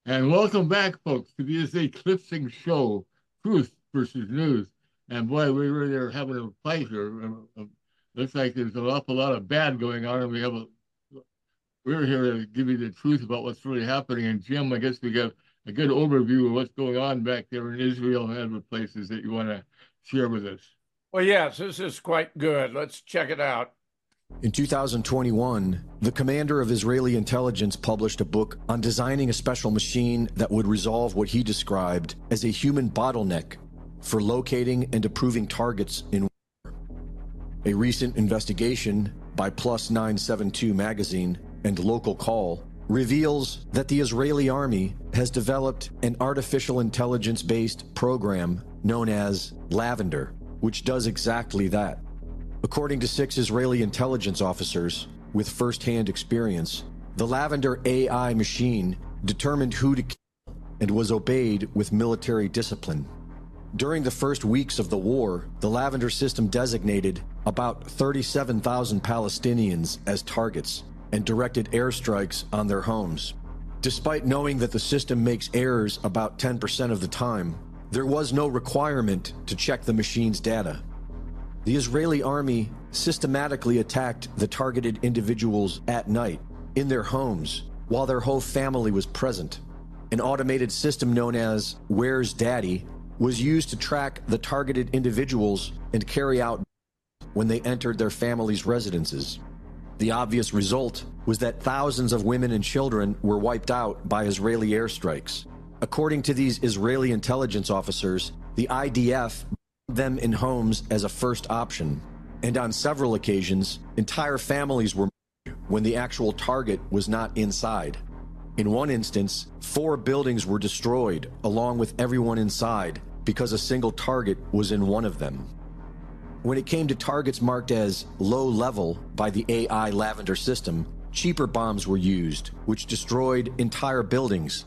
And welcome back, folks, to this eclipsing show, Truth versus News. And boy, we really are having a fight here. Looks like there's an awful lot of bad going on, and we're here to give you the truth about what's really happening. And Jim, I guess we got a good overview of what's going on back there in Israel and other places that you want to share with us. Well, yes, this is quite good. Let's check it out. In 2021, the commander of Israeli intelligence published a book on designing a special machine that would resolve what he described as a human bottleneck for locating and approving targets in war. A recent investigation by Plus 972 magazine and Local Call reveals that the Israeli army has developed an artificial intelligence-based program known as Lavender, which does exactly that. According to 6 Israeli intelligence officers with first-hand experience, the Lavender AI machine determined who to kill and was obeyed with military discipline. During the first weeks of the war, the Lavender system designated about 37,000 Palestinians as targets and directed airstrikes on their homes. Despite knowing that the system makes errors about 10% of the time, there was no requirement to check the machine's data. The Israeli army systematically attacked the targeted individuals at night, in their homes, while their whole family was present. An automated system known as Where's Daddy was used to track the targeted individuals and carry out when they entered their families' residences. The obvious result was that thousands of women and children were wiped out by Israeli airstrikes. According to these Israeli intelligence officers, the IDF them in homes as a first option, and on several occasions, entire families were murdered when the actual target was not inside. In one instance, 4 buildings were destroyed along with everyone inside because a single target was in one of them. When it came to targets marked as low level by the AI Lavender system, cheaper bombs were used, which destroyed entire buildings,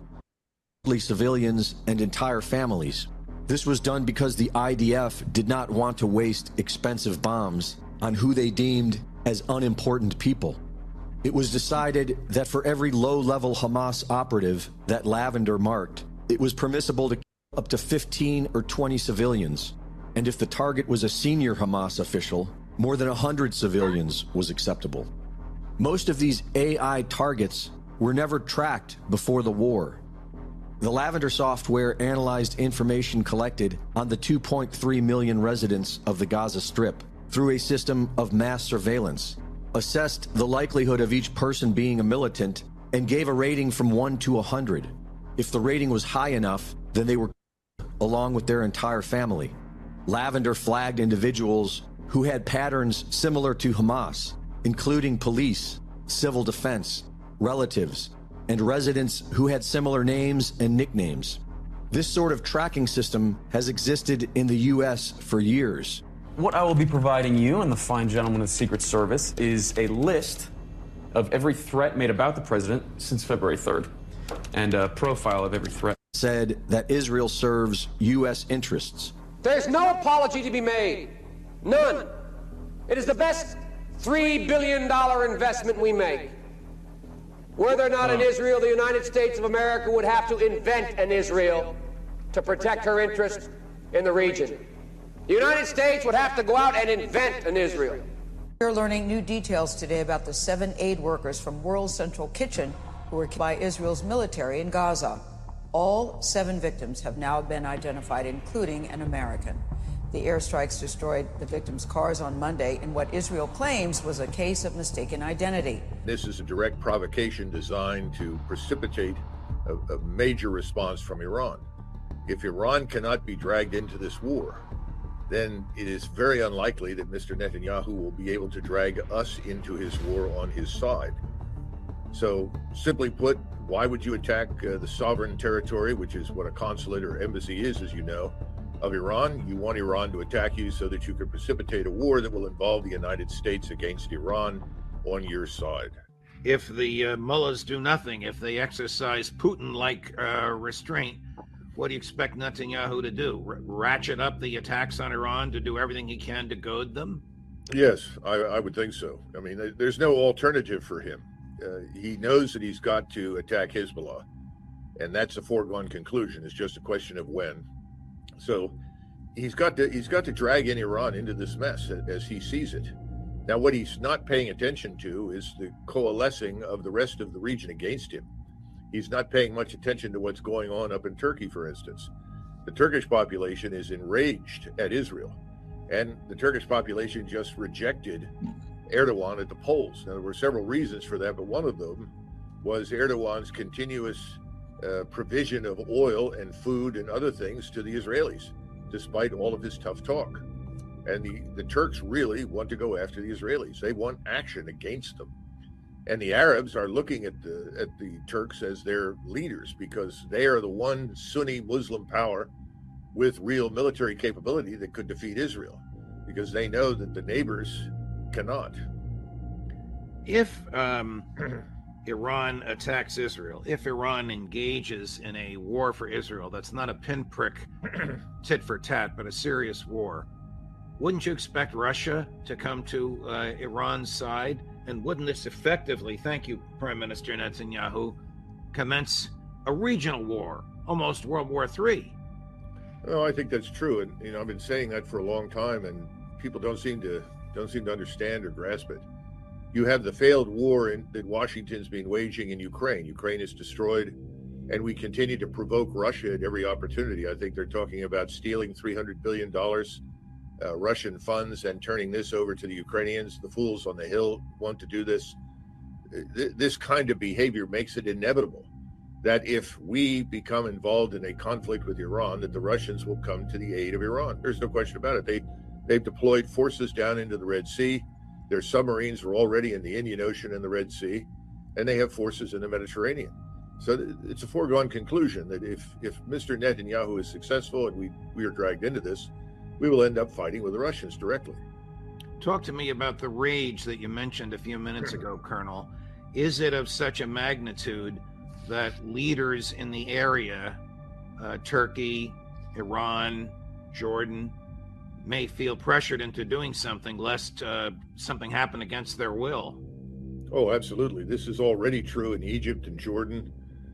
civilians, and entire families. This was done because the IDF did not want to waste expensive bombs on who they deemed as unimportant people. It was decided that for every low-level Hamas operative that Lavender marked, it was permissible to kill up to 15 or 20 civilians. And if the target was a senior Hamas official, more than 100 civilians was acceptable. Most of these AI targets were never tracked before the war. The Lavender software analyzed information collected on the 2.3 million residents of the Gaza Strip through a system of mass surveillance, assessed the likelihood of each person being a militant, and gave a rating from 1 to 100. If the rating was high enough, then they were killed along with their entire family. Lavender flagged individuals who had patterns similar to Hamas, including police, civil defense, relatives, and residents who had similar names and nicknames. This sort of tracking system has existed in the U.S. for years. What I will be providing you and the fine gentleman of the Secret Service is a list of every threat made about the president since February 3rd, and a profile of every threat. Said that Israel serves U.S. interests. There's no apology to be made. None. It is the best $3 billion investment we make. Were there not an Israel, the United States of America would have to invent an Israel to protect her interests in the region. The United States would have to go out and invent an Israel. We're learning new details today about the 7 aid workers from World Central Kitchen who were killed by Israel's military in Gaza. All 7 victims have now been identified, including an American. The airstrikes destroyed the victims' cars on Monday in what Israel claims was a case of mistaken identity. This is a direct provocation designed to precipitate a major response from Iran. If Iran cannot be dragged into this war, then it is very unlikely that Mr. Netanyahu will be able to drag us into his war on his side. So, simply put, why would you attack the sovereign territory, which is what a consulate or embassy is, as you know, of Iran? You want Iran to attack you so that you can precipitate a war that will involve the United States against Iran on your side. If the mullahs do nothing, if they exercise Putin-like restraint, what do you expect Netanyahu to do? Ratchet up the attacks on Iran to do everything he can to goad them? Yes, I would think so. I mean, there's no alternative for him. He knows that he's got to attack Hezbollah. and that's a foregone conclusion. It's just a question of when. So he's got to drag in Iran into this mess as he sees it. Now, what he's not paying attention to is the coalescing of the rest of the region against him. He's not paying much attention to what's going on up in Turkey, for instance. The Turkish population is enraged at Israel, and the Turkish population just rejected Erdogan at the polls. Now, there were several reasons for that, but one of them was Erdogan's continuous provision of oil and food and other things to the Israelis, despite all of his tough talk. And the Turks really want to go after the Israelis. They want action against them. And the Arabs are looking at the Turks as their leaders because they are the one Sunni Muslim power with real military capability that could defeat Israel, because they know that the neighbors cannot. If Iran attacks Israel, if Iran engages in a war for Israel, that's not a pinprick tit for tat, but a serious war, wouldn't you expect Russia to come to Iran's side? And wouldn't this effectively, thank you, Prime Minister Netanyahu, commence a regional war, almost World War III? Well, I think that's true, and I've been saying that for a long time, and people don't seem to understand or grasp it. You have the failed war that Washington's been waging in Ukraine. Ukraine is destroyed, and we continue to provoke Russia at every opportunity. I think they're talking about stealing $300 billion Russian funds and turning this over to the Ukrainians. The fools on the Hill want to do this. This kind of behavior makes it inevitable that if we become involved in a conflict with Iran, that the Russians will come to the aid of Iran. There's no question about it. They've deployed forces down into the Red Sea. Their submarines are already in the Indian Ocean and the Red Sea, and they have forces in the Mediterranean. So it's a foregone conclusion that if Mr. Netanyahu is successful and we are dragged into this, we will end up fighting with the Russians directly. Talk to me about the rage that you mentioned a few minutes ago, Colonel. Is it of such a magnitude that leaders in the area, Turkey, Iran, Jordan, may feel pressured into doing something lest something happen against their will? Oh, absolutely. This is already true in Egypt and Jordan.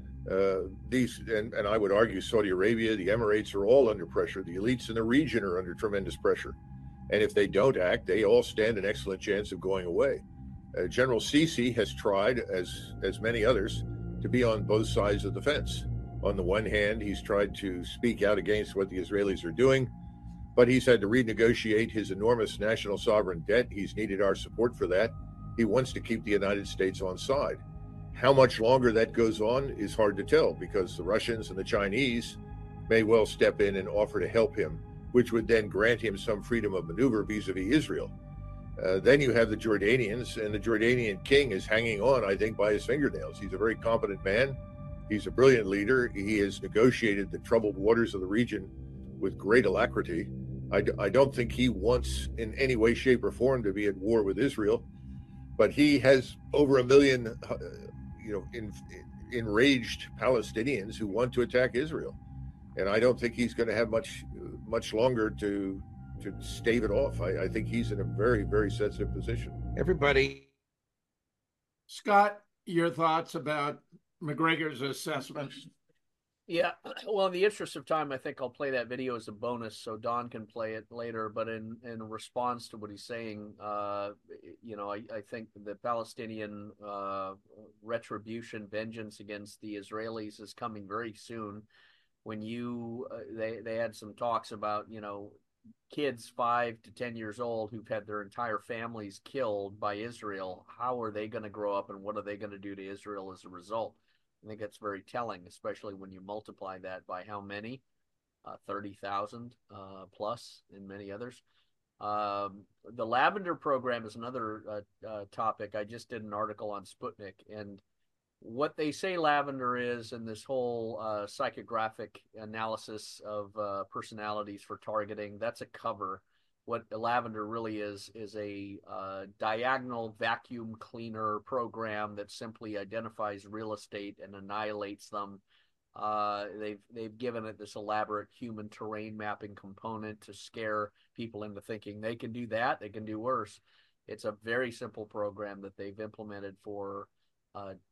And I would argue Saudi Arabia, the Emirates are all under pressure. The elites in the region are under tremendous pressure. And if they don't act, they all stand an excellent chance of going away. General Sisi has tried, as many others, to be on both sides of the fence. On the one hand, he's tried to speak out against what the Israelis are doing, but he's had to renegotiate his enormous national sovereign debt. He's needed our support for that. He wants to keep the United States on side. How much longer that goes on is hard to tell, because the Russians and the Chinese may well step in and offer to help him, which would then grant him some freedom of maneuver vis-a-vis Israel. Then you have the Jordanians, and the Jordanian king is hanging on, I think, by his fingernails. He's a very competent man. He's a brilliant leader. He has negotiated the troubled waters of the region with great alacrity. I don't think he wants in any way, shape, or form to be at war with Israel, but he has over 1 million enraged Palestinians who want to attack Israel. And I don't think he's going to have much longer to stave it off. I think he's in a very, very sensitive position. Everybody. Scott, your thoughts about McGregor's assessment? Yeah, well, in the interest of time, I think I'll play that video as a bonus so Don can play it later. But in response to what he's saying, I think the Palestinian retribution, vengeance against the Israelis is coming very soon. When they had some talks about, kids 5 to 10 years old who've had their entire families killed by Israel. How are they going to grow up, and what are they going to do to Israel as a result? I think that's very telling, especially when you multiply that by how many, 30,000 plus, and many others. The Lavender program is another topic. I just did an article on Sputnik, and what they say Lavender is, and this whole psychographic analysis of personalities for targeting, that's a cover. What Lavender really is a diagonal vacuum cleaner program that simply identifies real estate and annihilates them. They've given it this elaborate human terrain mapping component to scare people into thinking they can do that, they can do worse. It's a very simple program that they've implemented for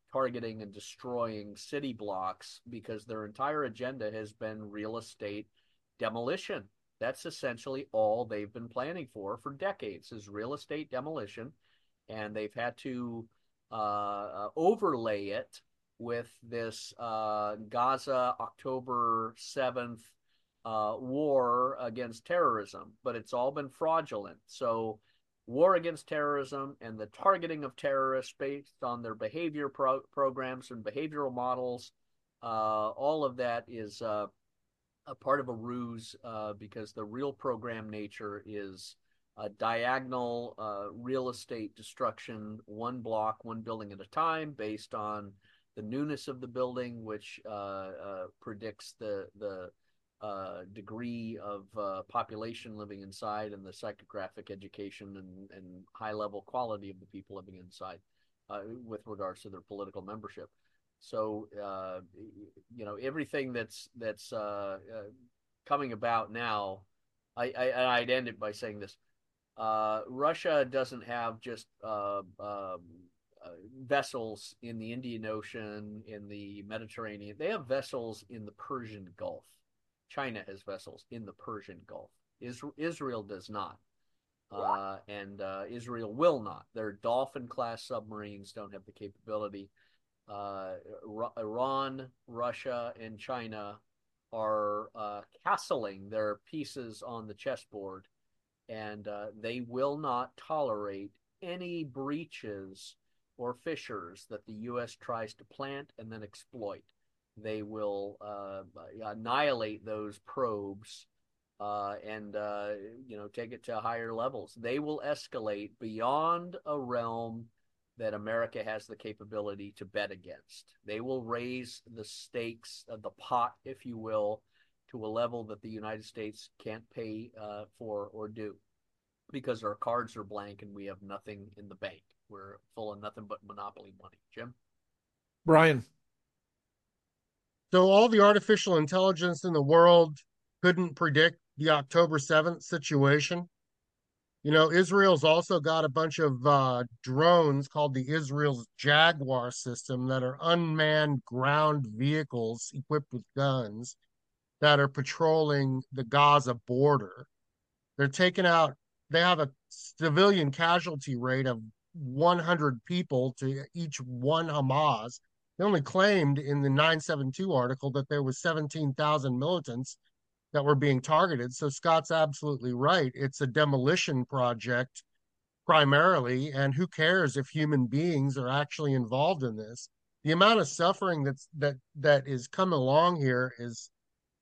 targeting and destroying city blocks because their entire agenda has been real estate demolition. That's essentially all they've been planning for decades is real estate demolition, and they've had to overlay it with this Gaza October 7th war against terrorism, but it's all been fraudulent. So war against terrorism and the targeting of terrorists based on their behavior programs and behavioral models, all of that is a part of a ruse because the real program nature is diagonal real estate destruction, one block, one building at a time, based on the newness of the building, which predicts the degree of population living inside and the psychographic education and high-level quality of the people living inside with regards to their political membership. So, everything that's coming about now, I'd end it by saying this. Russia doesn't have just vessels in the Indian Ocean, in the Mediterranean. They have vessels in the Persian Gulf. China has vessels in the Persian Gulf. Israel does not. And Israel will not. Their Dolphin-class submarines don't have the capability. Iran, Russia, and China are castling their pieces on the chessboard, and they will not tolerate any breaches or fissures that the U.S. tries to plant and then exploit. They will annihilate those probes and take it to higher levels. They will escalate beyond a realm that America has the capability to bet against. They will raise the stakes of the pot, if you will, to a level that the United States can't pay for or do, because our cards are blank and we have nothing in the bank. We're full of nothing but monopoly money. Jim? Brian? So all the artificial intelligence in the world couldn't predict the October 7th situation. Israel's also got a bunch of drones called the Israel's Jaguar system that are unmanned ground vehicles equipped with guns that are patrolling the Gaza border. They have a civilian casualty rate of 100 people to each one Hamas. They only claimed in the 972 article that there was 17,000 militants that were being targeted. So Scott's absolutely right. It's a demolition project primarily, and who cares if human beings are actually involved in this? The amount of suffering that is coming along here is,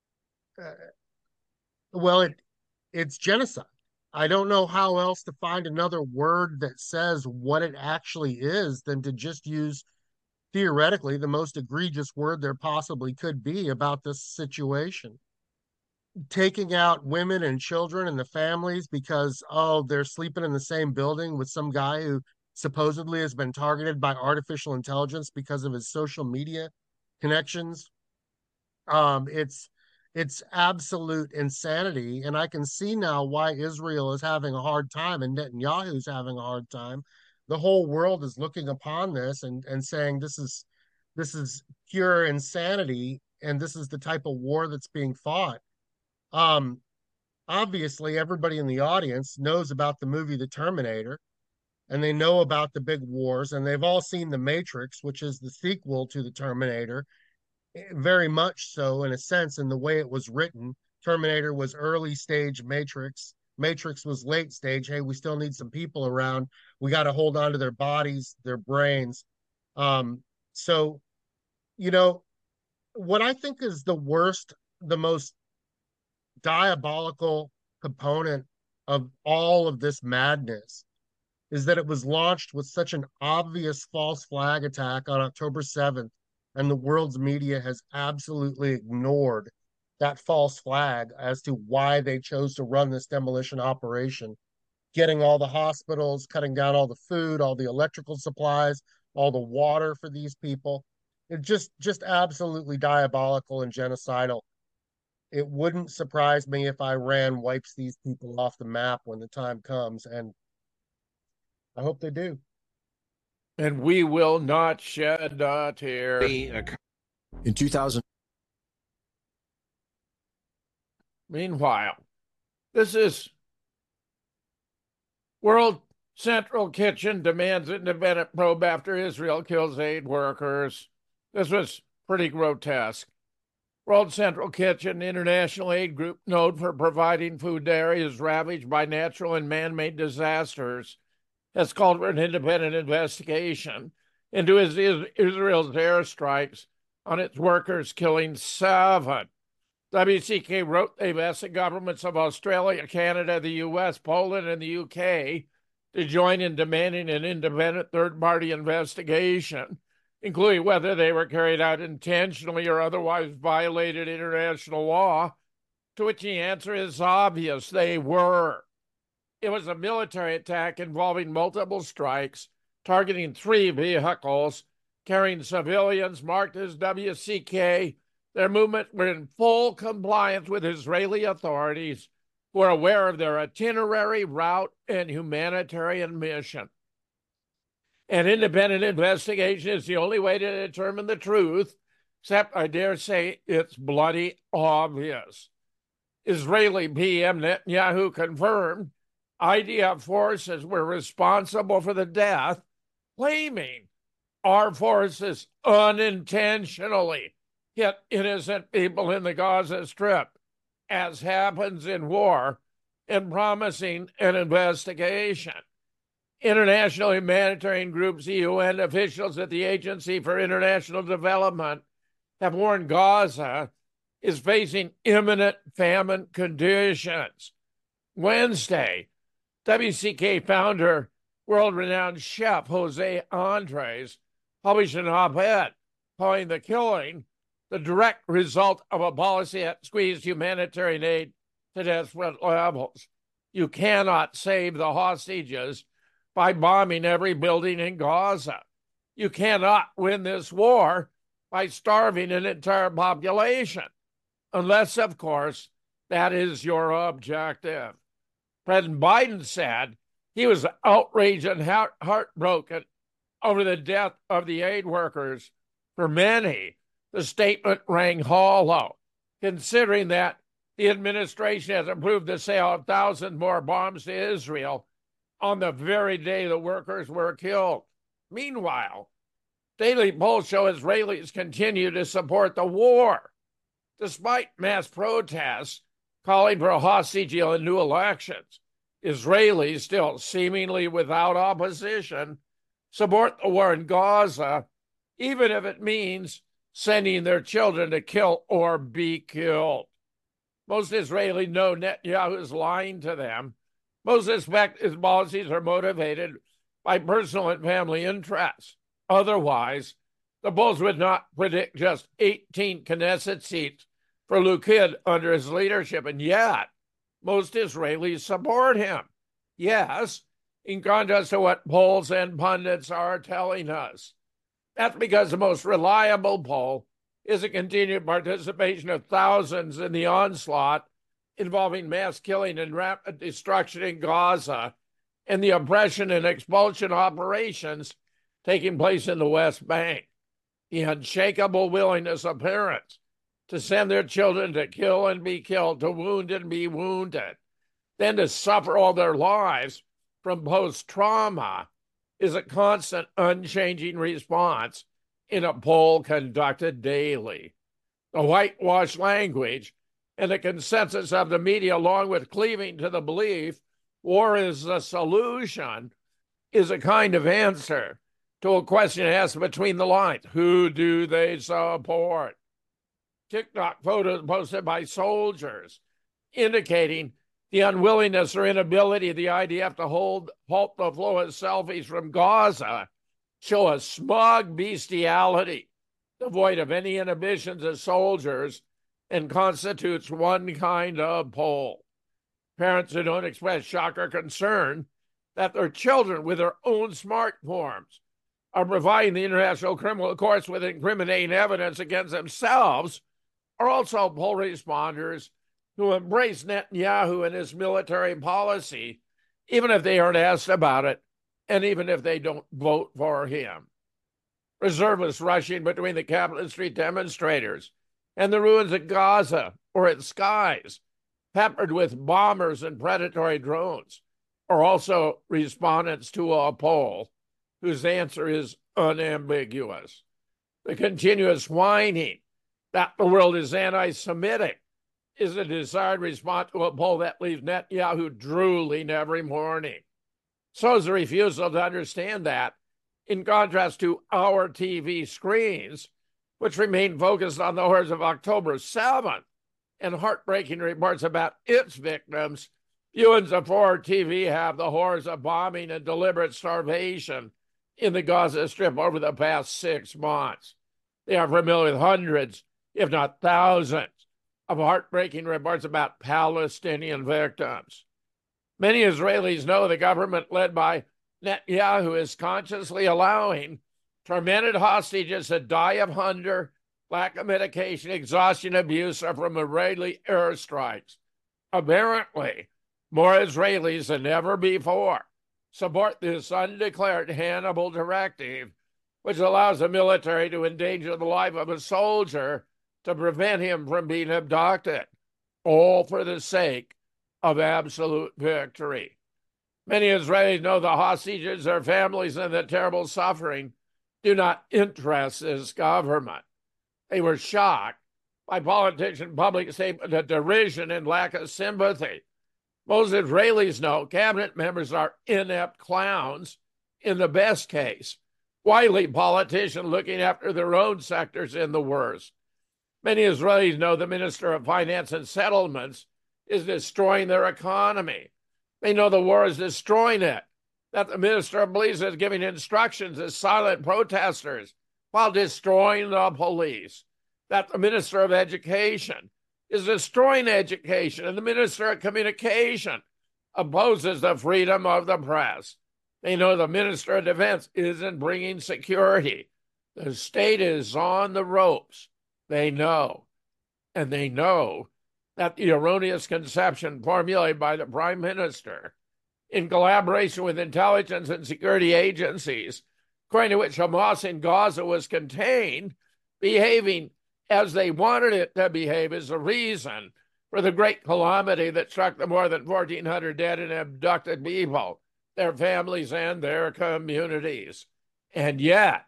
it's genocide. I don't know how else to find another word that says what it actually is than to just use theoretically the most egregious word there possibly could be about this situation. Taking out women and children and the families because, they're sleeping in the same building with some guy who supposedly has been targeted by artificial intelligence because of his social media connections. It's absolute insanity. And I can see now why Israel is having a hard time and Netanyahu's having a hard time. The whole world is looking upon this and saying this is pure insanity, and this is the type of war that's being fought. Obviously, everybody in the audience knows about the movie The Terminator, and they know about the big wars, and they've all seen The Matrix, which is the sequel to The Terminator, very much so in a sense in the way it was written. Terminator was early stage Matrix. Matrix was late stage. Hey, we still need some people around. We got to hold on to their bodies, their brains. So, what I think is the worst, the most diabolical component of all of this madness is that it was launched with such an obvious false flag attack on October 7th, and the world's media has absolutely ignored that false flag as to why they chose to run this demolition operation, getting all the hospitals, cutting down all the food, all the electrical supplies, all the water for these people. It's just absolutely diabolical and genocidal. It wouldn't surprise me if Iran wipes these people off the map when the time comes, and I hope they do. And we will not shed a tear. In 2000. Meanwhile, this is World Central Kitchen demands independent probe after Israel kills aid workers. This was pretty grotesque. World Central Kitchen, international aid group known for providing food to areas ravaged by natural and man-made disasters, has called for an independent investigation into Israel's airstrikes on its workers, killing 7. WCK wrote they've asked the governments of Australia, Canada, the US, Poland, and the UK to join in demanding an independent third-party investigation, including whether they were carried out intentionally or otherwise violated international law, to which the answer is obvious: they were. It was a military attack involving multiple strikes, targeting 3 vehicles carrying civilians marked as WCK. Their movement were in full compliance with Israeli authorities, who are aware of their itinerary, route, and humanitarian mission. An independent investigation is the only way to determine the truth, except I dare say it's bloody obvious. Israeli PM Netanyahu confirmed IDF forces were responsible for the death, claiming our forces unintentionally hit innocent people in the Gaza Strip, as happens in war, and promising an investigation. International humanitarian groups, UN officials at the Agency for International Development have warned Gaza is facing imminent famine conditions. Wednesday, WCK founder, world-renowned chef Jose Andres published an op-ed calling the killing the direct result of a policy that squeezed humanitarian aid to desperate levels. You cannot save the hostages by bombing every building in Gaza. You cannot win this war by starving an entire population, unless, of course, that is your objective. President Biden said he was outraged and heartbroken over the death of the aid workers. For many, the statement rang hollow, considering that the administration has approved the sale of thousands more bombs to Israel on the very day the workers were killed. Meanwhile, daily polls show Israelis continue to support the war, despite mass protests calling for a hostage deal and new elections. Israelis, still seemingly without opposition, support the war in Gaza, even if it means sending their children to kill or be killed. Most Israelis know Netanyahu is lying to them. Most suspect his policies are motivated by personal and family interests. Otherwise, the polls would not predict just 18 Knesset seats for Likud under his leadership, and yet most Israelis support him. Yes, in contrast to what polls and pundits are telling us. That's because the most reliable poll is a continued participation of thousands in the onslaught involving mass killing and rapid destruction in Gaza and the oppression and expulsion operations taking place in the West Bank. The unshakable willingness of parents to send their children to kill and be killed, to wound and be wounded, then to suffer all their lives from post-trauma is a constant, unchanging response in a poll conducted daily. The whitewash language and the consensus of the media, along with cleaving to the belief war is the solution, is a kind of answer to a question asked between the lines: who do they support? TikTok photos posted by soldiers indicating the unwillingness or inability of the IDF to halt the flow of selfies from Gaza show a smug bestiality devoid of any inhibitions of soldiers and constitutes one kind of poll. Parents who don't express shock or concern that their children with their own smartphones are providing the International Criminal Courts with incriminating evidence against themselves are also poll responders who embrace Netanyahu and his military policy, even if they aren't asked about it and even if they don't vote for him. Reservists rushing between the Capitol Street demonstrators and the ruins of Gaza or its skies, peppered with bombers and predatory drones, are also respondents to a poll whose answer is unambiguous. The continuous whining that the world is anti-Semitic is a desired response to a poll that leaves Netanyahu drooling every morning. So is the refusal to understand that, in contrast to our TV screens, which remain focused on the horrors of October 7th and heartbreaking reports about its victims, viewers of 4 TV have the horrors of bombing and deliberate starvation in the Gaza Strip over the past 6 months. They are familiar with hundreds, if not thousands, of heartbreaking reports about Palestinian victims. Many Israelis know the government led by Netanyahu is consciously allowing tormented hostages to die of hunger, lack of medication, exhaustion, abuse, or from Israeli airstrikes. Apparently, more Israelis than ever before support this undeclared Hannibal directive, which allows the military to endanger the life of a soldier to prevent him from being abducted, all for the sake of absolute victory. Many Israelis know the hostages, their families, and the terrible suffering do not interest this government. They were shocked by politicians' public statement of derision and lack of sympathy. Most Israelis know cabinet members are inept clowns in the best case, wily politicians looking after their own sectors in the worst. Many Israelis know the Minister of Finance and Settlements is destroying their economy. They know the war is destroying it, that the Minister of Police is giving instructions to silent protesters while destroying the police, that the Minister of Education is destroying education, and the Minister of Communication opposes the freedom of the press. They know the Minister of Defense isn't bringing security. The state is on the ropes. They know. And they know that the erroneous conception formulated by the Prime Minister in collaboration with intelligence and security agencies, according to which Hamas in Gaza was contained, behaving as they wanted it to behave, is the reason for the great calamity that struck the more than 1,400 dead and abducted people, their families, and their communities. And yet,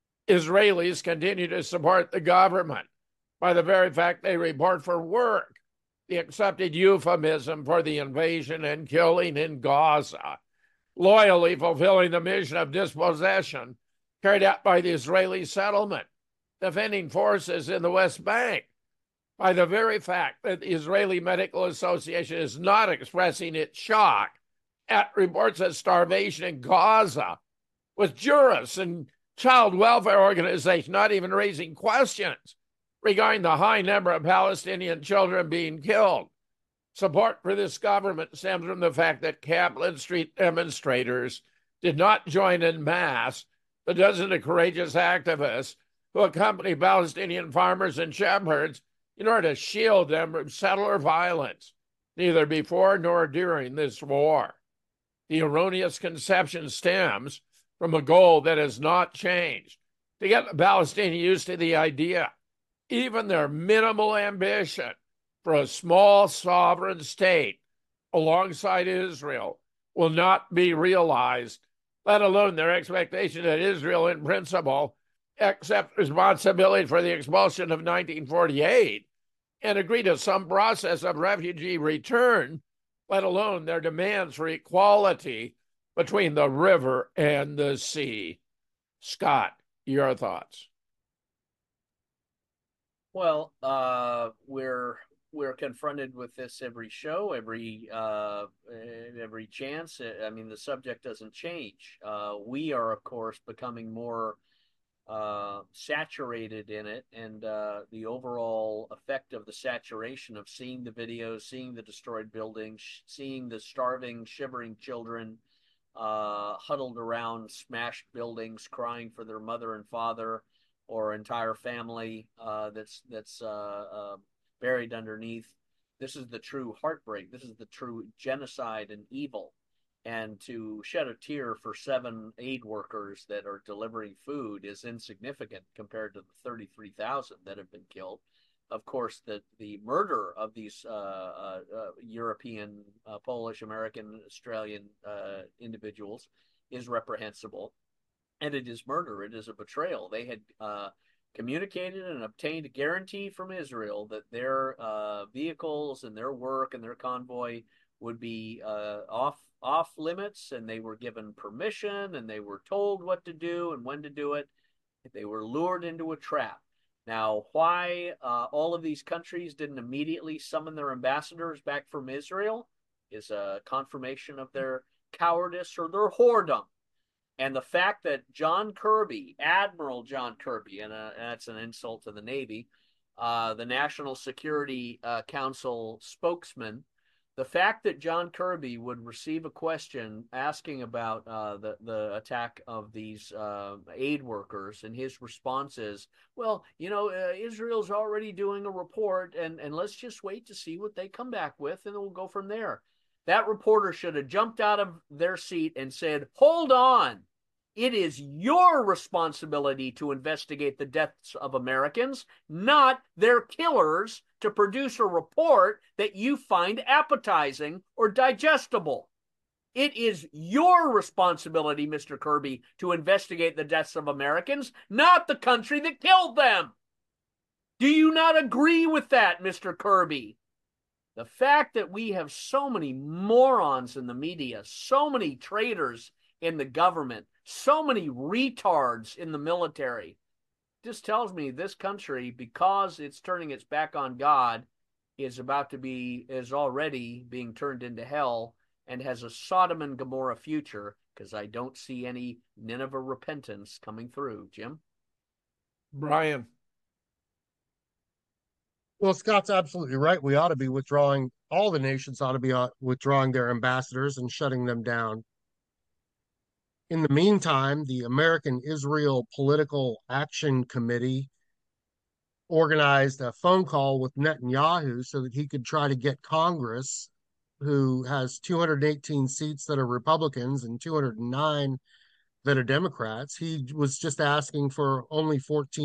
Israelis continue to support the government by the very fact they report for work, the accepted euphemism for the invasion and killing in Gaza, loyally fulfilling the mission of dispossession carried out by the Israeli settlement, defending forces in the West Bank, by the very fact that the Israeli Medical Association is not expressing its shock at reports of starvation in Gaza, with jurists and child welfare organizations not even raising questions regarding the high number of Palestinian children being killed. Support for this government stems from the fact that Capitol Street demonstrators did not join en masse the dozens of courageous activists who accompany Palestinian farmers and shepherds in order to shield them from settler violence, neither before nor during this war. The erroneous conception stems from a goal that has not changed, to get the Palestinians used to the idea even their minimal ambition for a small sovereign state alongside Israel will not be realized, let alone their expectation that Israel, in principle, accept responsibility for the expulsion of 1948 and agree to some process of refugee return, let alone their demands for equality between the river and the sea. Scott, your thoughts? Well, we're confronted with this every show, every chance. I mean, the subject doesn't change. We are, of course, becoming more saturated in it, and the overall effect of the saturation of seeing the videos, seeing the destroyed buildings, seeing the starving, shivering children huddled around smashed buildings, crying for their mother and father or entire family that's buried underneath. This is the true heartbreak. This is the true genocide and evil And to shed a tear for 7 aid workers that are delivering food is insignificant compared to the 33,000 that have been killed. Of course, the murder of these European, Polish, American, Australian individuals is reprehensible. And it is murder. It is a betrayal. They had communicated and obtained a guarantee from Israel that their vehicles and their work and their convoy would be off limits, and they were given permission, and they were told what to do and when to do it. They were lured into a trap. Now, why all of these countries didn't immediately summon their ambassadors back from Israel is a confirmation of their cowardice or their whoredom. And the fact that John Kirby, Admiral John Kirby, and that's an insult to the Navy, the National Security Council spokesman, the fact that John Kirby would receive a question asking about the attack of these aid workers, and his response is, well, Israel's already doing a report, and let's just wait to see what they come back with, and then we'll go from there. That reporter should have jumped out of their seat and said, hold on. It is your responsibility to investigate the deaths of Americans, not their killers, to produce a report that you find appetizing or digestible. It is your responsibility, Mr. Kirby, to investigate the deaths of Americans, not the country that killed them. Do you not agree with that, Mr. Kirby? The fact that we have so many morons in the media, so many traitors in the government, so many retards in the military, just tells me this country, because it's turning its back on God, is already being turned into hell and has a Sodom and Gomorrah future, because I don't see any Nineveh repentance coming through. Jim? Brian? Well, Scott's absolutely right. We ought to be withdrawing, all the nations ought to be withdrawing their ambassadors and shutting them down. In the meantime, the American Israel Political Action Committee organized a phone call with Netanyahu so that he could try to get Congress, who has 218 seats that are Republicans and 209 that are Democrats. He was just asking for only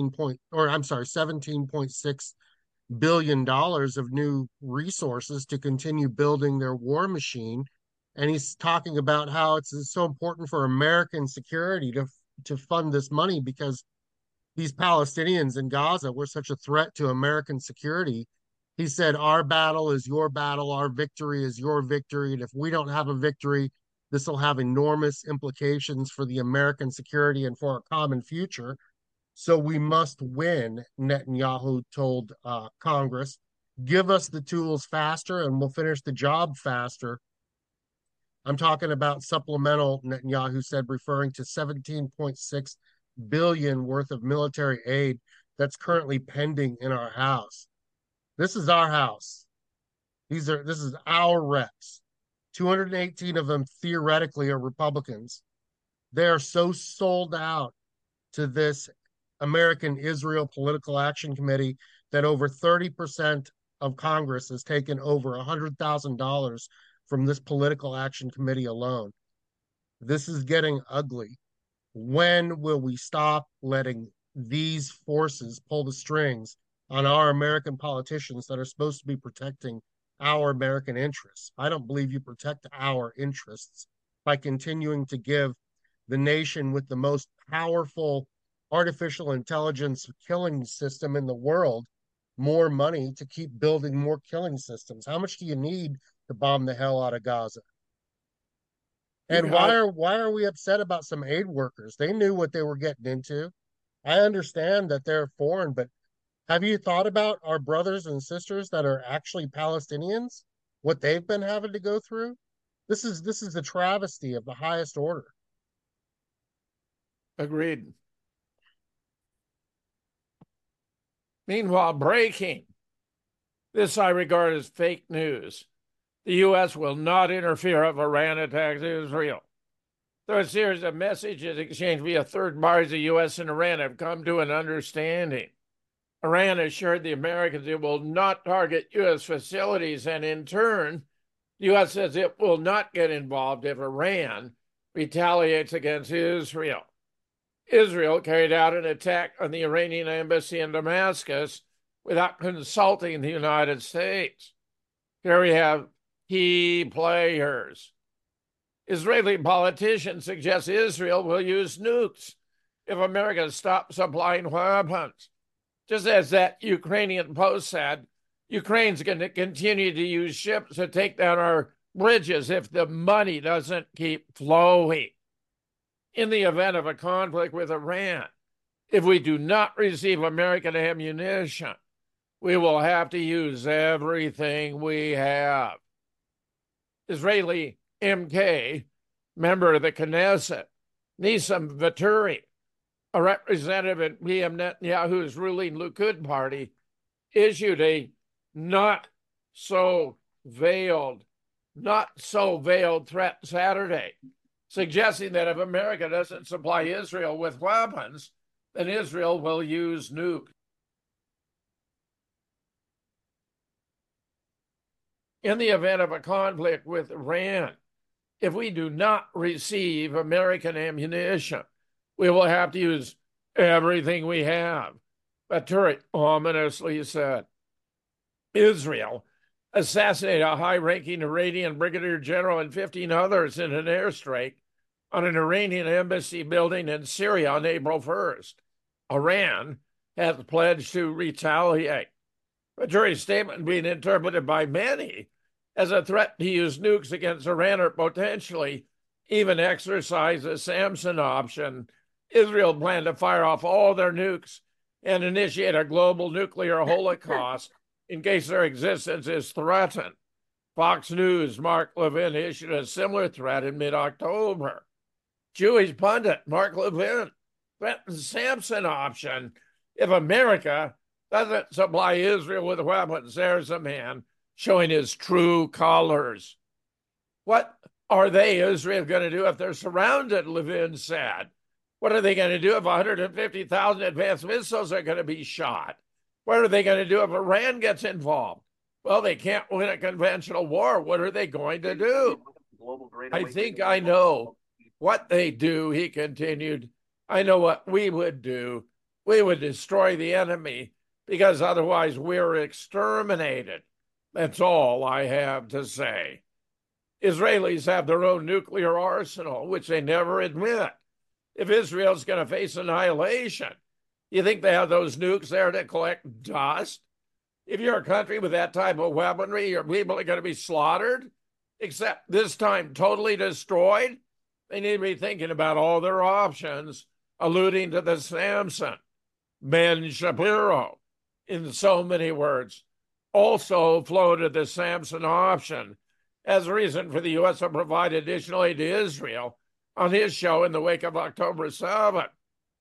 $17.6 billion of new resources to continue building their war machine. And he's talking about how it's so important for American security to fund this money, because these Palestinians in Gaza were such a threat to American security. He said, our battle is your battle, our victory is your victory, and if we don't have a victory, this will have enormous implications for the American security and for our common future. So we must win, Netanyahu told Congress. Give us the tools faster and we'll finish the job faster. I'm talking about supplemental, Netanyahu said, referring to 17.6 billion worth of military aid that's currently pending in our house. This is our house. This is our reps. 218 of them theoretically are Republicans. They are so sold out to this American Israel Political Action Committee that over 30% of Congress has taken over $100,000 from this political action committee alone. This is getting ugly. When will we stop letting these forces pull the strings on our American politicians that are supposed to be protecting our American interests? I don't believe you protect our interests by continuing to give the nation with the most powerful artificial intelligence killing system in the world more money to keep building more killing systems. How much do you need to bomb the hell out of Gaza? And why are we upset about some aid workers? They knew what they were getting into. I understand that they're foreign, but have you thought about our brothers and sisters that are actually Palestinians? What they've been having to go through? This is a travesty of the highest order. Agreed. Meanwhile, breaking. This I regard as fake news. The U.S. will not interfere if Iran attacks Israel. Through a series of messages exchanged via third parties, the U.S. and Iran have come to an understanding. Iran assured the Americans it will not target U.S. facilities, and in turn, The U.S. says it will not get involved if Iran retaliates against Israel. Israel carried out an attack on the Iranian embassy in Damascus without consulting the United States. Here we have key players. Israeli politicians suggest Israel will use nukes if America stops supplying weapons. Just as that Ukrainian Post said, Ukraine's going to continue to use ships to take down our bridges if the money doesn't keep flowing. In the event of a conflict with Iran, if we do not receive American ammunition, we will have to use everything we have. Israeli MK, member of the Knesset, Nissim Vaturi, a representative in PM Netanyahu's ruling Likud party, issued a not so veiled threat Saturday, suggesting that if America doesn't supply Israel with weapons, then Israel will use nukes. In the event of a conflict with Iran, if we do not receive American ammunition, we will have to use everything we have, Vaturi ominously said. Israel assassinated a high-ranking Iranian brigadier general and 15 others in an airstrike on an Iranian embassy building in Syria on April 1st. Iran has pledged to retaliate. Vaturi's statement being interpreted by many as a threat to use nukes against Iran or potentially even exercise the Samson option. Israel planned to fire off all their nukes and initiate a global nuclear holocaust in case their existence is threatened. Fox News' Mark Levin issued a similar threat in mid-October. Jewish pundit Mark Levin threatened Samson option if America doesn't supply Israel with weapons. There's a man showing his true colors. What are they, Israel, going to do if they're surrounded, Levin said? What are they going to do if 150,000 advanced missiles are going to be shot? What are they going to do if Iran gets involved? Well, they can't win a conventional war. What are they going to do? I think I know what they do, he continued. I know what we would do. We would destroy the enemy because otherwise we're exterminated. That's all I have to say. Israelis have their own nuclear arsenal, which they never admit. If Israel's going to face annihilation, you think they have those nukes there to collect dust? If you're a country with that type of weaponry, your people are going to be slaughtered, except this time totally destroyed. They need to be thinking about all their options, alluding to the Samson. Ben Shapiro, in so many words, also floated the Samson option as a reason for the U.S. to provide additional aid to Israel on his show in the wake of October 7th.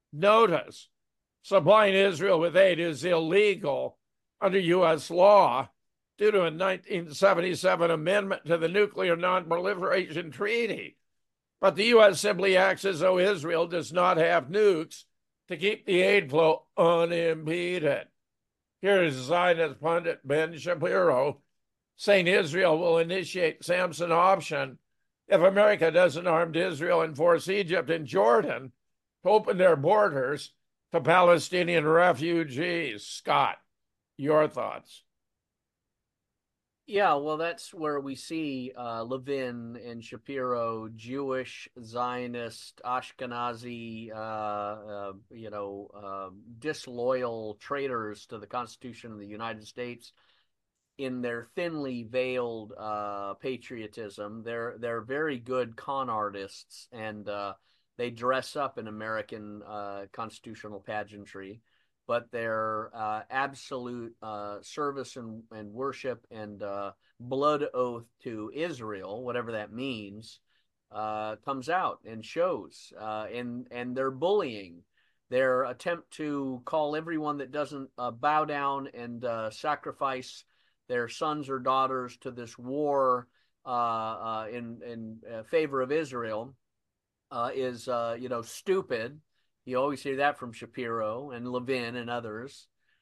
Notice, supplying Israel with aid is illegal under U.S. law due to a 1977 amendment to the Nuclear Non-Proliferation Treaty. But the U.S. simply acts as though Israel does not have nukes to keep the aid flow unimpeded. Here is Zionist pundit Ben Shapiro saying Israel will initiate Samson option if America doesn't arm Israel and force Egypt and Jordan to open their borders to Palestinian refugees. Scott, your thoughts? Yeah, well, that's where we see Levin and Shapiro, Jewish, Zionist, Ashkenazi, disloyal traitors to the Constitution of the United States in their thinly veiled patriotism. They're very good con artists, and they dress up in American constitutional pageantry. But their absolute service and worship and blood oath to Israel, whatever that means, comes out and shows. And their bullying, their attempt to call everyone that doesn't bow down and sacrifice their sons or daughters to this war in favor of Israel is stupid. You always hear that from Shapiro and Levin and others.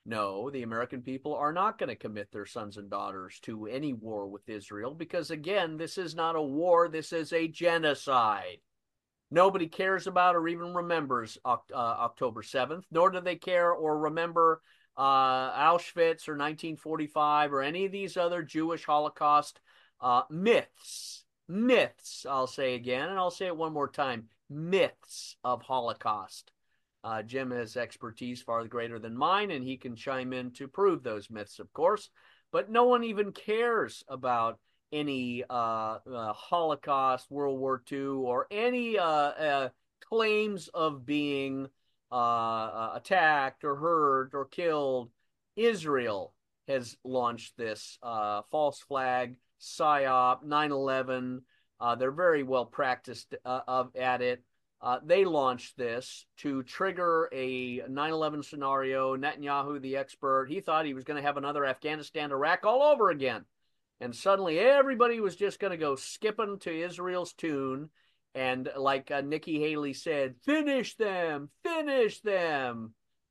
No, the American people are not going to commit their sons and daughters to any war with Israel because, again, this is not a war. This is a genocide. Nobody cares about or even remembers October 7th, nor do they care or remember Auschwitz or 1945 or any of these other Jewish Holocaust myths. Myths, I'll say again, and I'll say it one more time, myths of Holocaust. Jim has expertise far greater than mine, and he can chime in to prove those myths, of course. But no one even cares about any Holocaust, World War II, or any claims of being attacked or hurt or killed. Israel has launched this false flag, PSYOP, 9/11. They're very well practiced at it. They launched this to trigger a 9/11 scenario. Netanyahu, the expert, he thought he was going to have another Afghanistan, Iraq all over again. And suddenly everybody was just going to go skipping to Israel's tune. And like Nikki Haley said, finish them, finish them.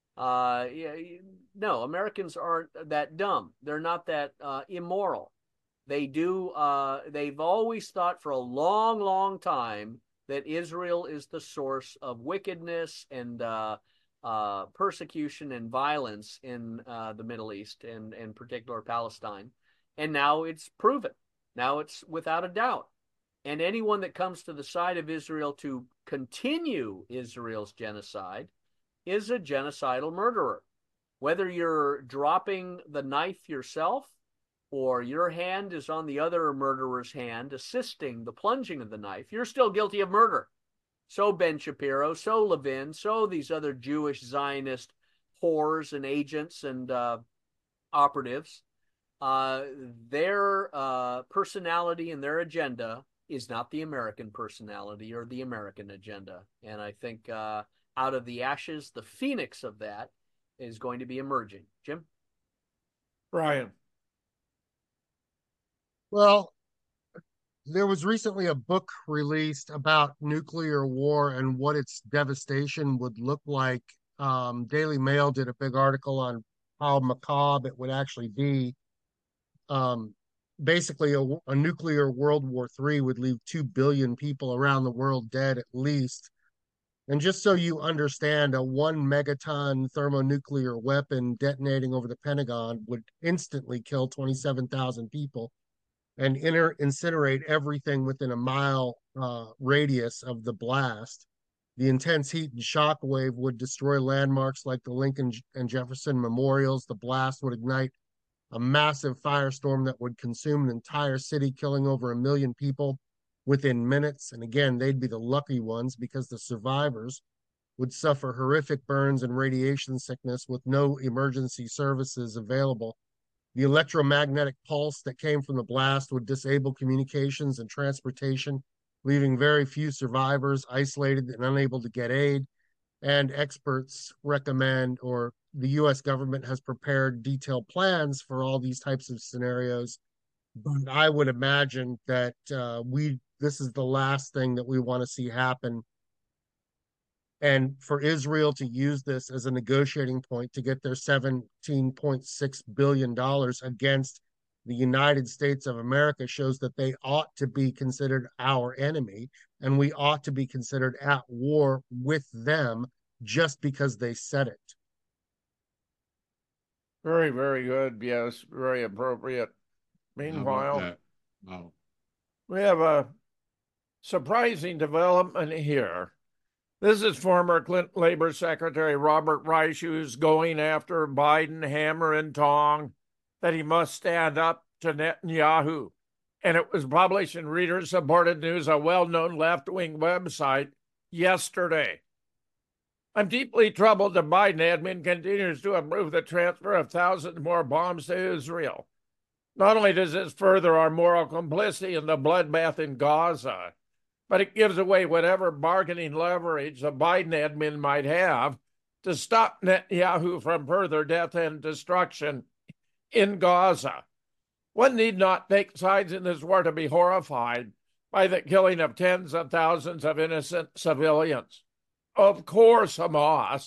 No, Americans aren't that dumb. They're not that immoral. They've always thought for a long, long time that Israel is the source of wickedness and persecution and violence in the Middle East and in particular Palestine. And now it's proven. Now it's without a doubt. And anyone that comes to the side of Israel to continue Israel's genocide is a genocidal murderer. Whether you're dropping the knife yourself or your hand is on the other murderer's hand, assisting the plunging of the knife, you're still guilty of murder. So Ben Shapiro, so Levin, so these other Jewish Zionist whores and agents and operatives, their personality and their agenda is not the American personality or the American agenda. And I think out of the ashes, the phoenix of that is going to be emerging. Jim? Brian. Well, there was recently a book released about nuclear war and what its devastation would look like. Daily Mail did a big article on how macabre it would actually be. Basically, a nuclear World War III would leave 2 billion people around the world dead at least. And just so you understand, a 1 megaton thermonuclear weapon detonating over the Pentagon would instantly kill 27,000 people and incinerate everything within a mile radius of the blast. The intense heat and shock wave would destroy landmarks like the Lincoln and Jefferson memorials. The blast would ignite a massive firestorm that would consume an entire city, killing over 1 million people within minutes. And again, they'd be the lucky ones because the survivors would suffer horrific burns and radiation sickness with no emergency services available. The electromagnetic pulse that came from the blast would disable communications and transportation, leaving very few survivors isolated and unable to get aid. And experts recommend, or the U.S. government has prepared detailed plans for all these types of scenarios. But I would imagine that this is the last thing that we want to see happen. And for Israel to use this as a negotiating point to get their $17.6 billion against the United States of America shows that they ought to be considered our enemy, and we ought to be considered at war with them just because they said it. Very, very good. Yes, very appropriate. Meanwhile, wow. We have a surprising development here. This is former Clinton Labor Secretary Robert Reich, who's going after Biden hammer and tong that he must stand up to Netanyahu. And it was published in Reader-Supported News, a well-known left-wing website, yesterday. I'm deeply troubled the Biden admin continues to approve the transfer of thousands more bombs to Israel. Not only does this further our moral complicity in the bloodbath in Gaza, but it gives away whatever bargaining leverage the Biden admin might have to stop Netanyahu from further death and destruction in Gaza. One need not take sides in this war to be horrified by the killing of tens of thousands of innocent civilians. Of course, Hamas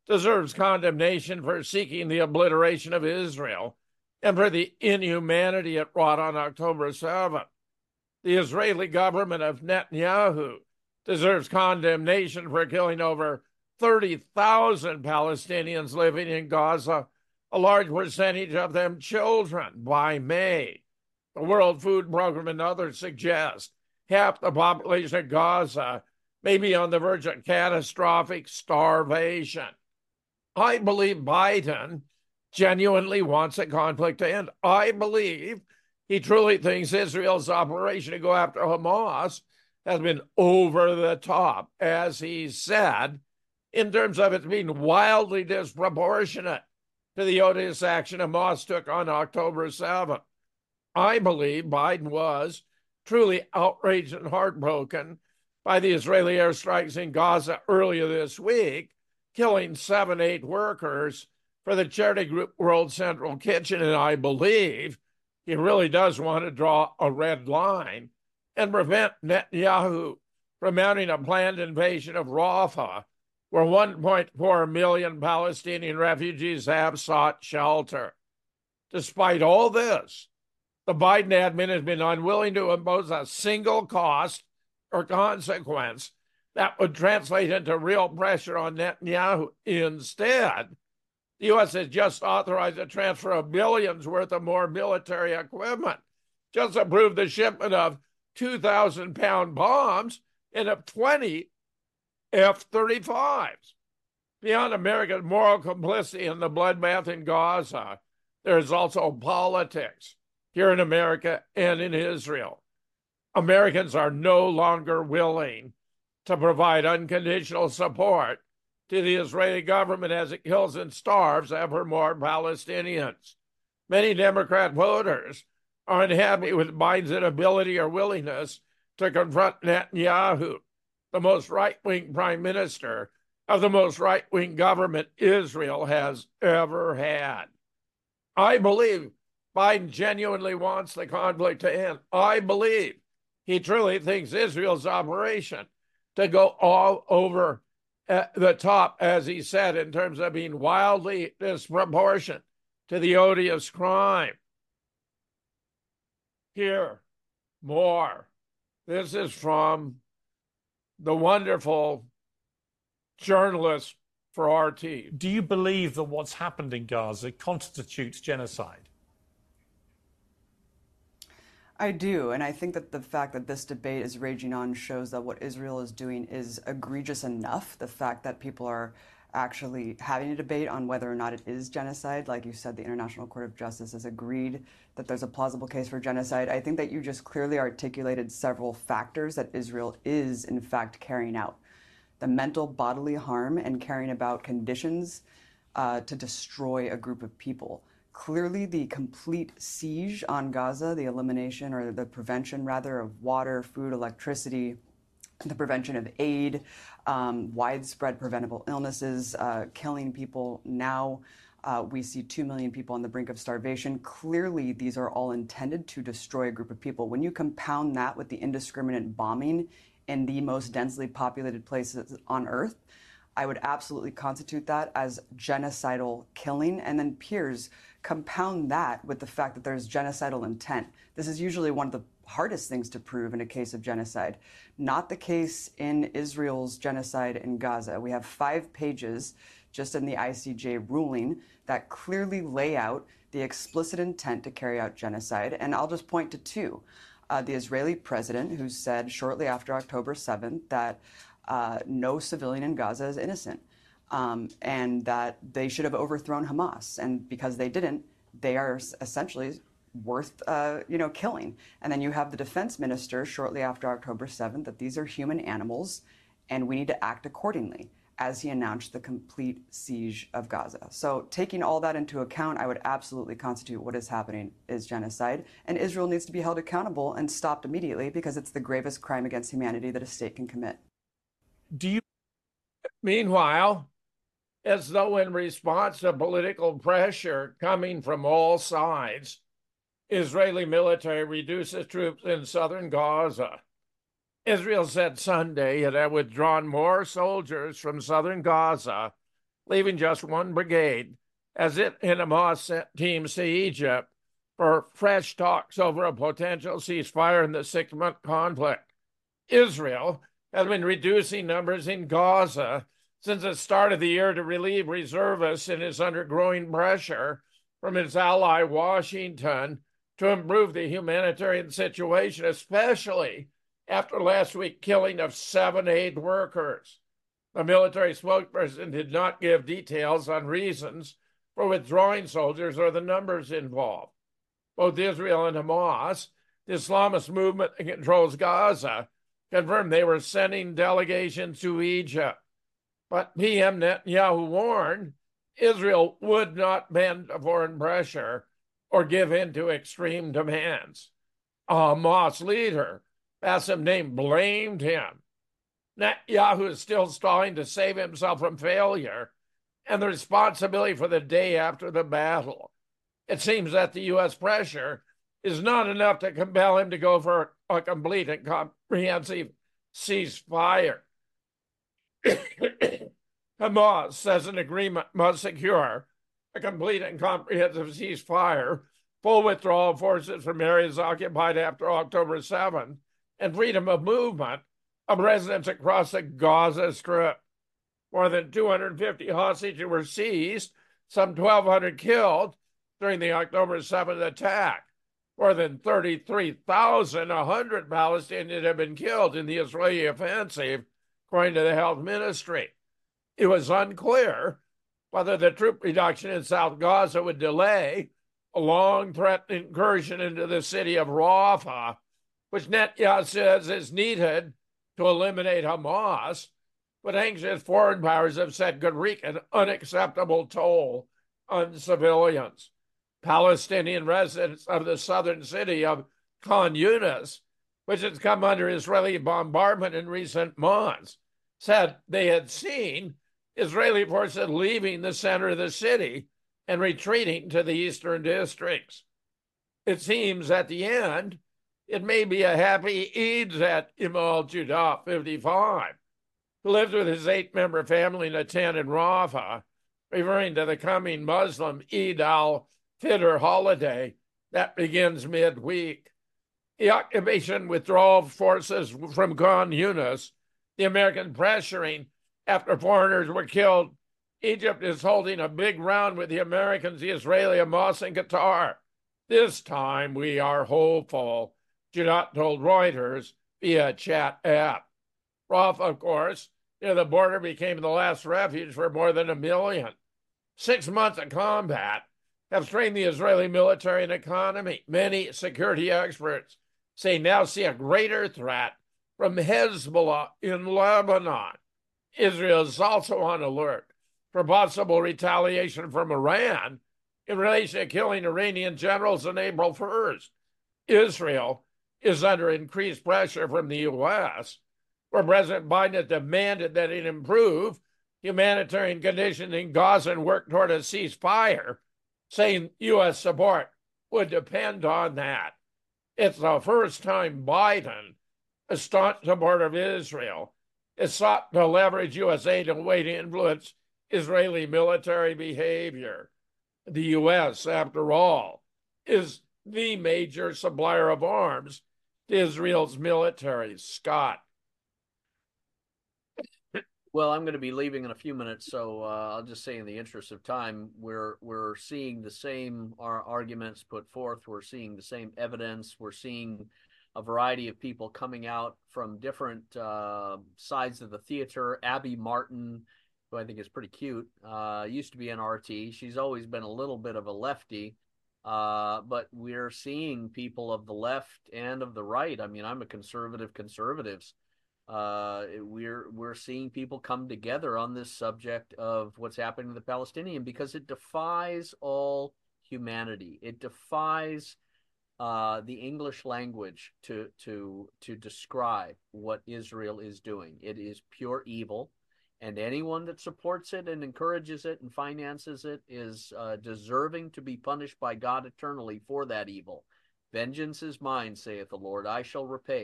deserves condemnation for seeking the obliteration of Israel and for the inhumanity it wrought on October 7th. The Israeli government of Netanyahu deserves condemnation for killing over 30,000 Palestinians living in Gaza, a large percentage of them children, by May. The World Food Program and others suggest half the population of Gaza may be on the verge of catastrophic starvation. I believe Biden genuinely wants a conflict to end. I believe he truly thinks Israel's operation to go after Hamas has been over the top, as he said, in terms of it being wildly disproportionate to the odious action Hamas took on October 7th. I believe Biden was truly outraged and heartbroken by the Israeli airstrikes in Gaza earlier this week, killing 7 aid workers for the charity group World Central Kitchen. And I believe he really does want to draw a red line and prevent Netanyahu from mounting a planned invasion of Rafah, where 1.4 million Palestinian refugees have sought shelter. Despite all this, the Biden admin has been unwilling to impose a single cost or consequence that would translate into real pressure on Netanyahu. Instead, the U.S. has just authorized a transfer of billions worth of more military equipment, just approved the shipment of 2,000-pound bombs and of 20 F-35s. Beyond America's moral complicity in the bloodbath in Gaza, there is also politics here in America and in Israel. Americans are no longer willing to provide unconditional support to the Israeli government as it kills and starves ever more Palestinians. Many Democrat voters are unhappy with Biden's inability or willingness to confront Netanyahu, the most right-wing prime minister of the most right-wing government Israel has ever had. I believe Biden genuinely wants the conflict to end. I believe he truly thinks Israel's operation to go all over the top, as he said, in terms of being wildly disproportionate to the odious crime. Here, more. This is from the wonderful journalist for RT. Do you believe that what's happened in Gaza constitutes genocide? I do, and I think that the fact that this debate is raging on shows that what Israel is doing is egregious enough. The fact that people are actually having a debate on whether or not it is genocide. Like you said, the International Court of Justice has agreed that there's a plausible case for genocide. I think that you just clearly articulated several factors that Israel is, in fact, carrying out. The mental bodily harm and carrying about conditions to destroy a group of people. Clearly, the complete siege on Gaza, the elimination or the prevention, rather, of water, food, electricity, the prevention of aid, widespread preventable illnesses, killing people. Now we see 2 million people on the brink of starvation. Clearly, these are all intended to destroy a group of people. When you compound that with the indiscriminate bombing in the most densely populated places on Earth, I would absolutely constitute that as genocidal killing. And then Piers, compound that with the fact that there's genocidal intent. This is usually one of the hardest things to prove in a case of genocide. Not the case in Israel's genocide in Gaza. We have 5 pages just in the ICJ ruling that clearly lay out the explicit intent to carry out genocide. And I'll just point to 2. The Israeli president, who said shortly after October 7th that no civilian in Gaza is innocent, and that they should have overthrown Hamas. And because they didn't, they are essentially worth killing. And then you have the defense minister shortly after October 7th that these are human animals and we need to act accordingly, as he announced the complete siege of Gaza. So taking all that into account, I would absolutely constitute what is happening is genocide, and Israel needs to be held accountable and stopped immediately because it's the gravest crime against humanity that a state can commit. Meanwhile, as though in response to political pressure coming from all sides, Israeli military reduces troops in southern Gaza. Israel said Sunday it had withdrawn more soldiers from southern Gaza leaving just one brigade as it and Hamas sent teams to Egypt for fresh talks over a potential ceasefire in the 6-month conflict. Israel has been reducing numbers in Gaza since the start of the year to relieve reservists and is under growing pressure from its ally Washington to improve the humanitarian situation, especially after last week's killing of 7 aid workers. The military spokesperson did not give details on reasons for withdrawing soldiers or the numbers involved. Both Israel and Hamas, the Islamist movement that controls Gaza, confirmed they were sending delegations to Egypt. But PM Netanyahu warned Israel would not bend to foreign pressure or give in to extreme demands. A Hamas leader, Bassem Naim, blamed him. Netanyahu is still stalling to save himself from failure and the responsibility for the day after the battle. It seems that the U.S. pressure is not enough to compel him to go for a complete and comprehensive ceasefire. Hamas says an agreement must secure a complete and comprehensive ceasefire, full withdrawal of forces from areas occupied after October 7th, and freedom of movement of residents across the Gaza Strip. More than 250 hostages were seized, some 1,200 killed during the October 7th attack. More than 33,100 Palestinians have been killed in the Israeli offensive, according to the health ministry. It was unclear whether the troop reduction in South Gaza would delay a long-threatened incursion into the city of Rafah, which Netanyahu says is needed to eliminate Hamas, but anxious foreign powers have said could wreak an unacceptable toll on civilians. Palestinian residents of the southern city of Khan Yunis, which has come under Israeli bombardment in recent months, said they had seen Israeli forces leaving the center of the city and retreating to the eastern districts. It seems at the end, it may be a happy Eid at Imal Judah, 55, who lives with his 8-member family in a tent in Rafah, referring to the coming Muslim Eid al-Fitr holiday that begins midweek. The occupation withdrawal forces from Khan Yunis, the Americans pressuring after foreigners were killed. Egypt is holding a big round with the Americans, the Israeli, Hamas, and Qatar. This time we are hopeful, Judah told Reuters via chat app. Rafah, of course, near the border became the last refuge for more than 1 million. 6 months of combat have strained the Israeli military and economy. Many security experts say now see a greater threat from Hezbollah in Lebanon. Israel is also on alert for possible retaliation from Iran in relation to killing Iranian generals on April 1st. Israel is under increased pressure from the U.S., where President Biden has demanded that it improve humanitarian conditions in Gaza and work toward a ceasefire, saying U.S. support would depend on that. It's the first time Biden, a staunch supporter of Israel, has sought to leverage U.S. aid in a way to influence Israeli military behavior. The U.S., after all, is the major supplier of arms to Israel's military. Scott. Well, I'm going to be leaving in a few minutes, so I'll just say in the interest of time, we're seeing the same arguments put forth. We're seeing the same evidence. We're seeing a variety of people coming out from different sides of the theater. Abby Martin, who I think is pretty cute, used to be an RT. She's always been a little bit of a lefty, but we're seeing people of the left and of the right. I mean, I'm a conservatives. We're seeing people come together on this subject of what's happening to the Palestinian, because it defies all humanity. It defies the English language to describe what Israel is doing. It is pure evil, and anyone that supports it and encourages it and finances it is deserving to be punished by God eternally for that evil. Vengeance is mine, saith the Lord, I shall repay.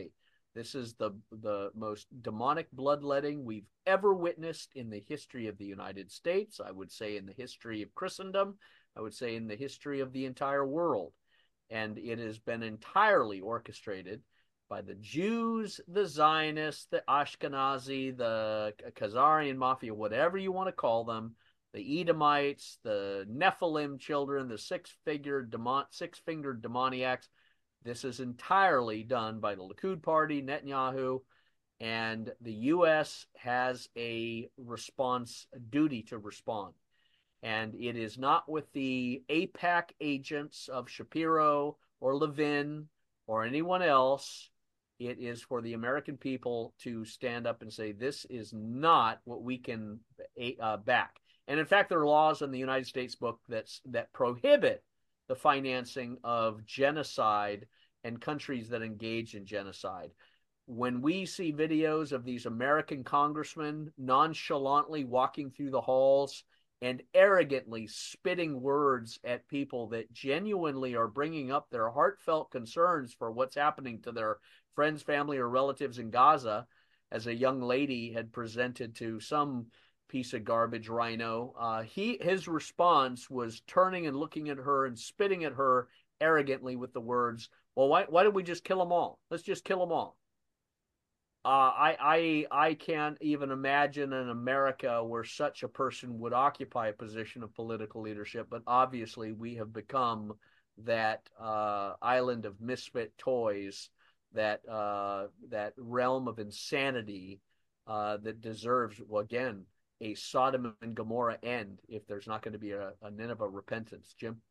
This is the most demonic bloodletting we've ever witnessed in the history of the United States. I would say in the history of Christendom. I would say in the history of the entire world. And it has been entirely orchestrated by the Jews, the Zionists, the Ashkenazi, the Khazarian Mafia, whatever you want to call them, the Edomites, the Nephilim children, the six-fingered demoniacs. This is entirely done by the Likud party, Netanyahu, and the U.S. has a duty to respond. And it is not with the AIPAC agents of Shapiro or Levin or anyone else. It is for the American people to stand up and say, this is not what we can back. And in fact, there are laws in the United States book that prohibit the financing of genocide and countries that engage in genocide. When we see videos of these American congressmen nonchalantly walking through the halls and arrogantly spitting words at people that genuinely are bringing up their heartfelt concerns for what's happening to their friends, family, or relatives in Gaza, as a young lady had presented to some piece of garbage rhino, his response was turning and looking at her and spitting at her arrogantly with the words, well, why don't we just kill them all? Let's just kill them all. I can't even imagine an America where such a person would occupy a position of political leadership, but obviously we have become that island of misfit toys, that realm of insanity that deserves, well, again, a Sodom and Gomorrah end if there's not going to be a Nineveh repentance. Jim?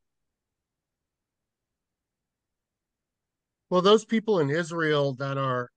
Well, those people in Israel that are,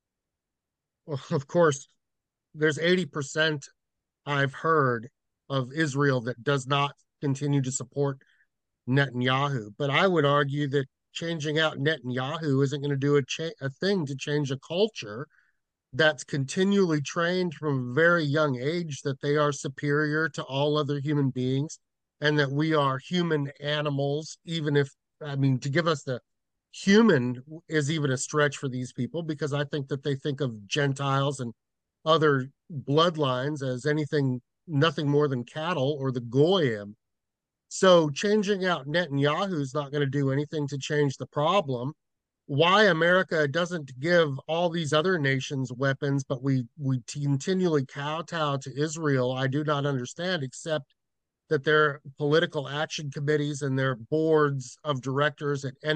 well, of course, there's 80% I've heard of Israel that does not continue to support Netanyahu. But I would argue that changing out Netanyahu isn't going to do a thing to change a culture that's continually trained from a very young age that they are superior to all other human beings and that we are human animals, even if, I mean, to give us the human is even a stretch for these people, because I think that they think of Gentiles and other bloodlines as nothing more than cattle or the goyim. So changing out Netanyahu is not going to do anything to change the problem. Why America doesn't give all these other nations weapons, but we continually kowtow to Israel, I do not understand, except that their political action committees and their boards of directors at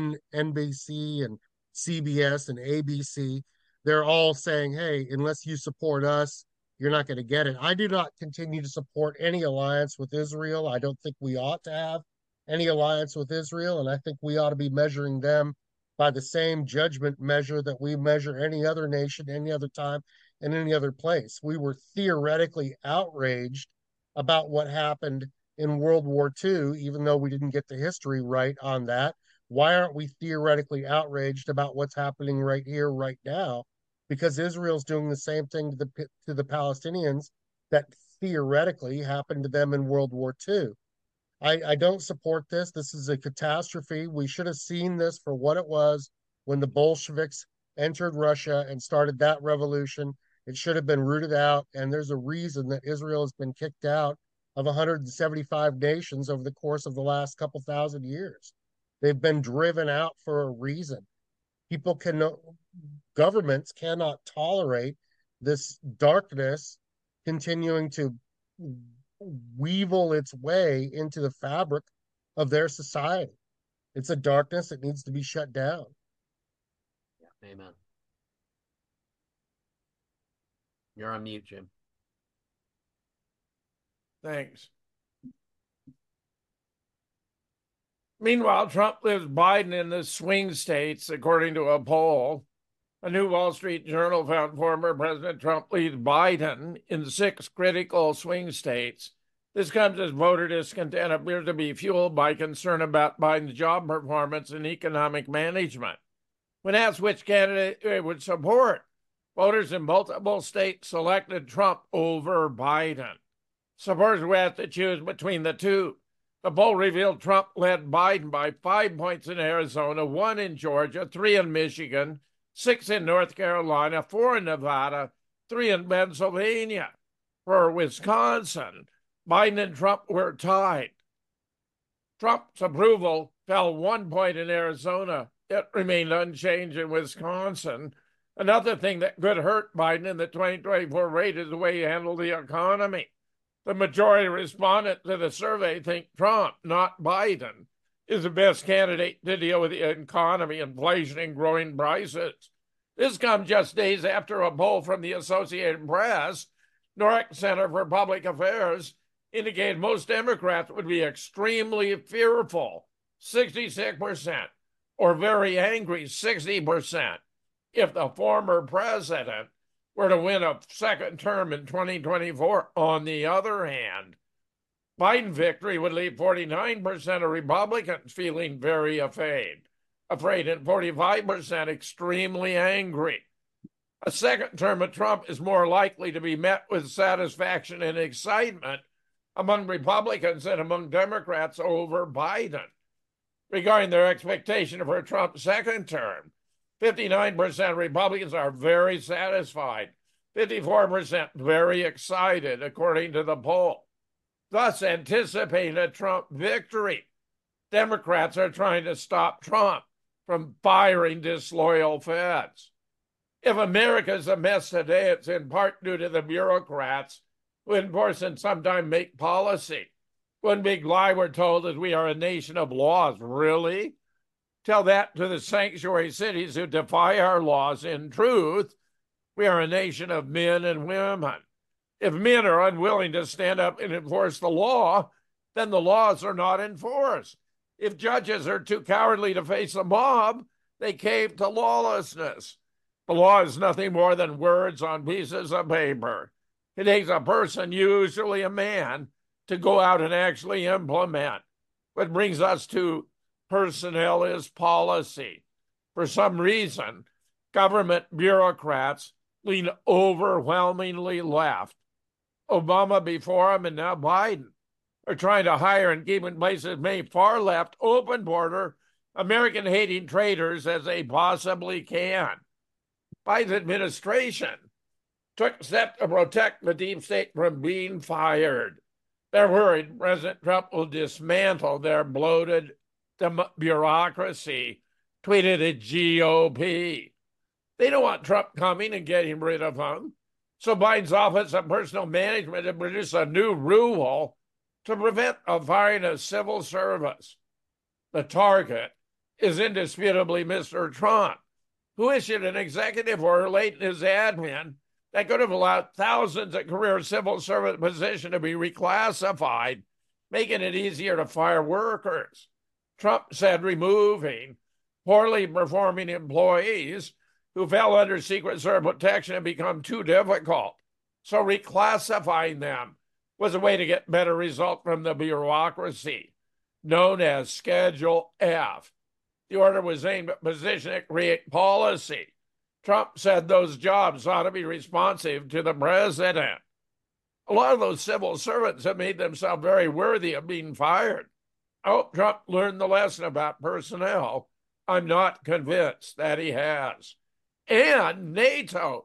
NBC and CBS and ABC, they're all saying, hey, unless you support us, you're not going to get it. I do not continue to support any alliance with Israel. I don't think we ought to have any alliance with Israel, and I think we ought to be measuring them by the same judgment measure that we measure any other nation, any other time, and any other place. We were theoretically outraged about what happened in World War II, even though we didn't get the history right on that. Why aren't we theoretically outraged about what's happening right here, right now? Because Israel's doing the same thing to the Palestinians that theoretically happened to them in World War II. I don't support this. This is a catastrophe. We should have seen this for what it was when the Bolsheviks entered Russia and started that revolution. It should have been rooted out, and there's a reason that Israel has been kicked out of 175 nations over the course of the last couple thousand years. They've been driven out for a reason. Governments cannot tolerate this darkness continuing to weevil its way into the fabric of their society. It's a darkness that needs to be shut down. Yeah, amen. You're on mute, Jim. Thanks. Meanwhile, Trump leaves Biden in the swing states, according to a poll. A new Wall Street Journal found former President Trump leads Biden in 6 critical swing states. This comes as voter discontent appears to be fueled by concern about Biden's job performance and economic management. When asked which candidate they would support, voters in multiple states selected Trump over Biden. Supporters who had to choose between the two. The poll revealed Trump led Biden by 5 points in Arizona, 1 in Georgia, 3 in Michigan, 6 in North Carolina, 4 in Nevada, 3 in Pennsylvania. For Wisconsin, Biden and Trump were tied. Trump's approval fell 1 point in Arizona. It remained unchanged in Wisconsin. Another thing that could hurt Biden in the 2024 race is the way he handled the economy. The majority of respondents to the survey think Trump, not Biden, is the best candidate to deal with the economy, inflation, and growing prices. This comes just days after a poll from the Associated Press, Norrick Center for Public Affairs, indicated most Democrats would be extremely fearful, 66%, or very angry, 60%, if the former president were to win a second term in 2024. On the other hand, Biden victory would leave 49% of Republicans feeling very afraid, and 45% extremely angry. A second term of Trump is more likely to be met with satisfaction and excitement among Republicans than among Democrats over Biden. Regarding their expectation for Trump's second term, 59% of Republicans are very satisfied, 54% very excited, according to the poll, thus anticipating a Trump victory. Democrats are trying to stop Trump from firing disloyal feds. If America is a mess today, it's in part due to the bureaucrats who enforce and sometimes make policy. One big lie we're told is we are a nation of laws. Really? Tell that to the sanctuary cities who defy our laws. In truth, we are a nation of men and women. If men are unwilling to stand up and enforce the law, then the laws are not enforced. If judges are too cowardly to face the mob, they cave to lawlessness. The law is nothing more than words on pieces of paper. It takes a person, usually a man, to go out and actually implement. What brings us to personnel is policy. For some reason, government bureaucrats lean overwhelmingly left. Obama before him and now Biden are trying to hire and keep in place as many far left, open border, American-hating traitors as they possibly can. Biden's administration took steps to protect the deep state from being fired. They're worried President Trump will dismantle their bloated bureaucracy, tweeted a GOP. They don't want Trump coming and getting rid of him. So Biden's Office of Personnel Management has produced a new rule to prevent the firing of civil service. The target is indisputably Mr. Trump, who issued an executive order late in his admin that could have allowed thousands of career civil service positions to be reclassified, making it easier to fire workers. Trump said removing poorly performing employees who fell under Secret Service protection had become too difficult. So reclassifying them was a way to get better results from the bureaucracy, known as Schedule F. The order was aimed at positions that create policy. Trump said those jobs ought to be responsive to the president. A lot of those civil servants have made themselves very worthy of being fired. I hope Trump learned the lesson about personnel. I'm not convinced that he has. And NATO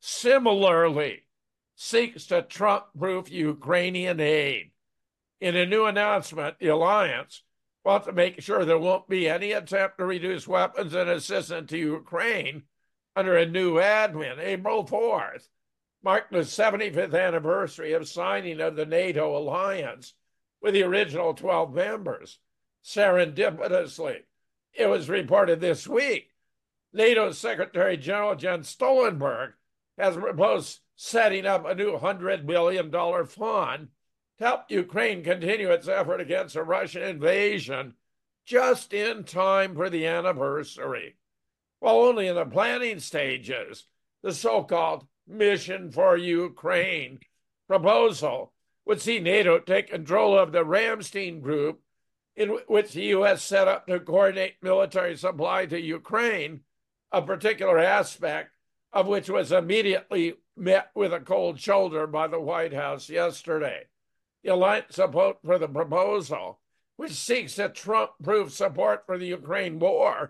similarly seeks to Trump-proof Ukrainian aid. In a new announcement, the alliance wants to make sure there won't be any attempt to reduce weapons and assistance to Ukraine under a new admin. April 4th marked the 75th anniversary of signing of the NATO alliance with the original 12 members. Serendipitously, it was reported this week, NATO's Secretary General Jens Stoltenberg has proposed setting up a new $100 billion fund to help Ukraine continue its effort against a Russian invasion just in time for the anniversary. While only in the planning stages, the so-called Mission for Ukraine proposal would see NATO take control of the Ramstein group, in which the U.S. set up to coordinate military supply to Ukraine, a particular aspect of which was immediately met with a cold shoulder by the White House yesterday. The alliance support for the proposal, which seeks a Trump-proof support for the Ukraine war,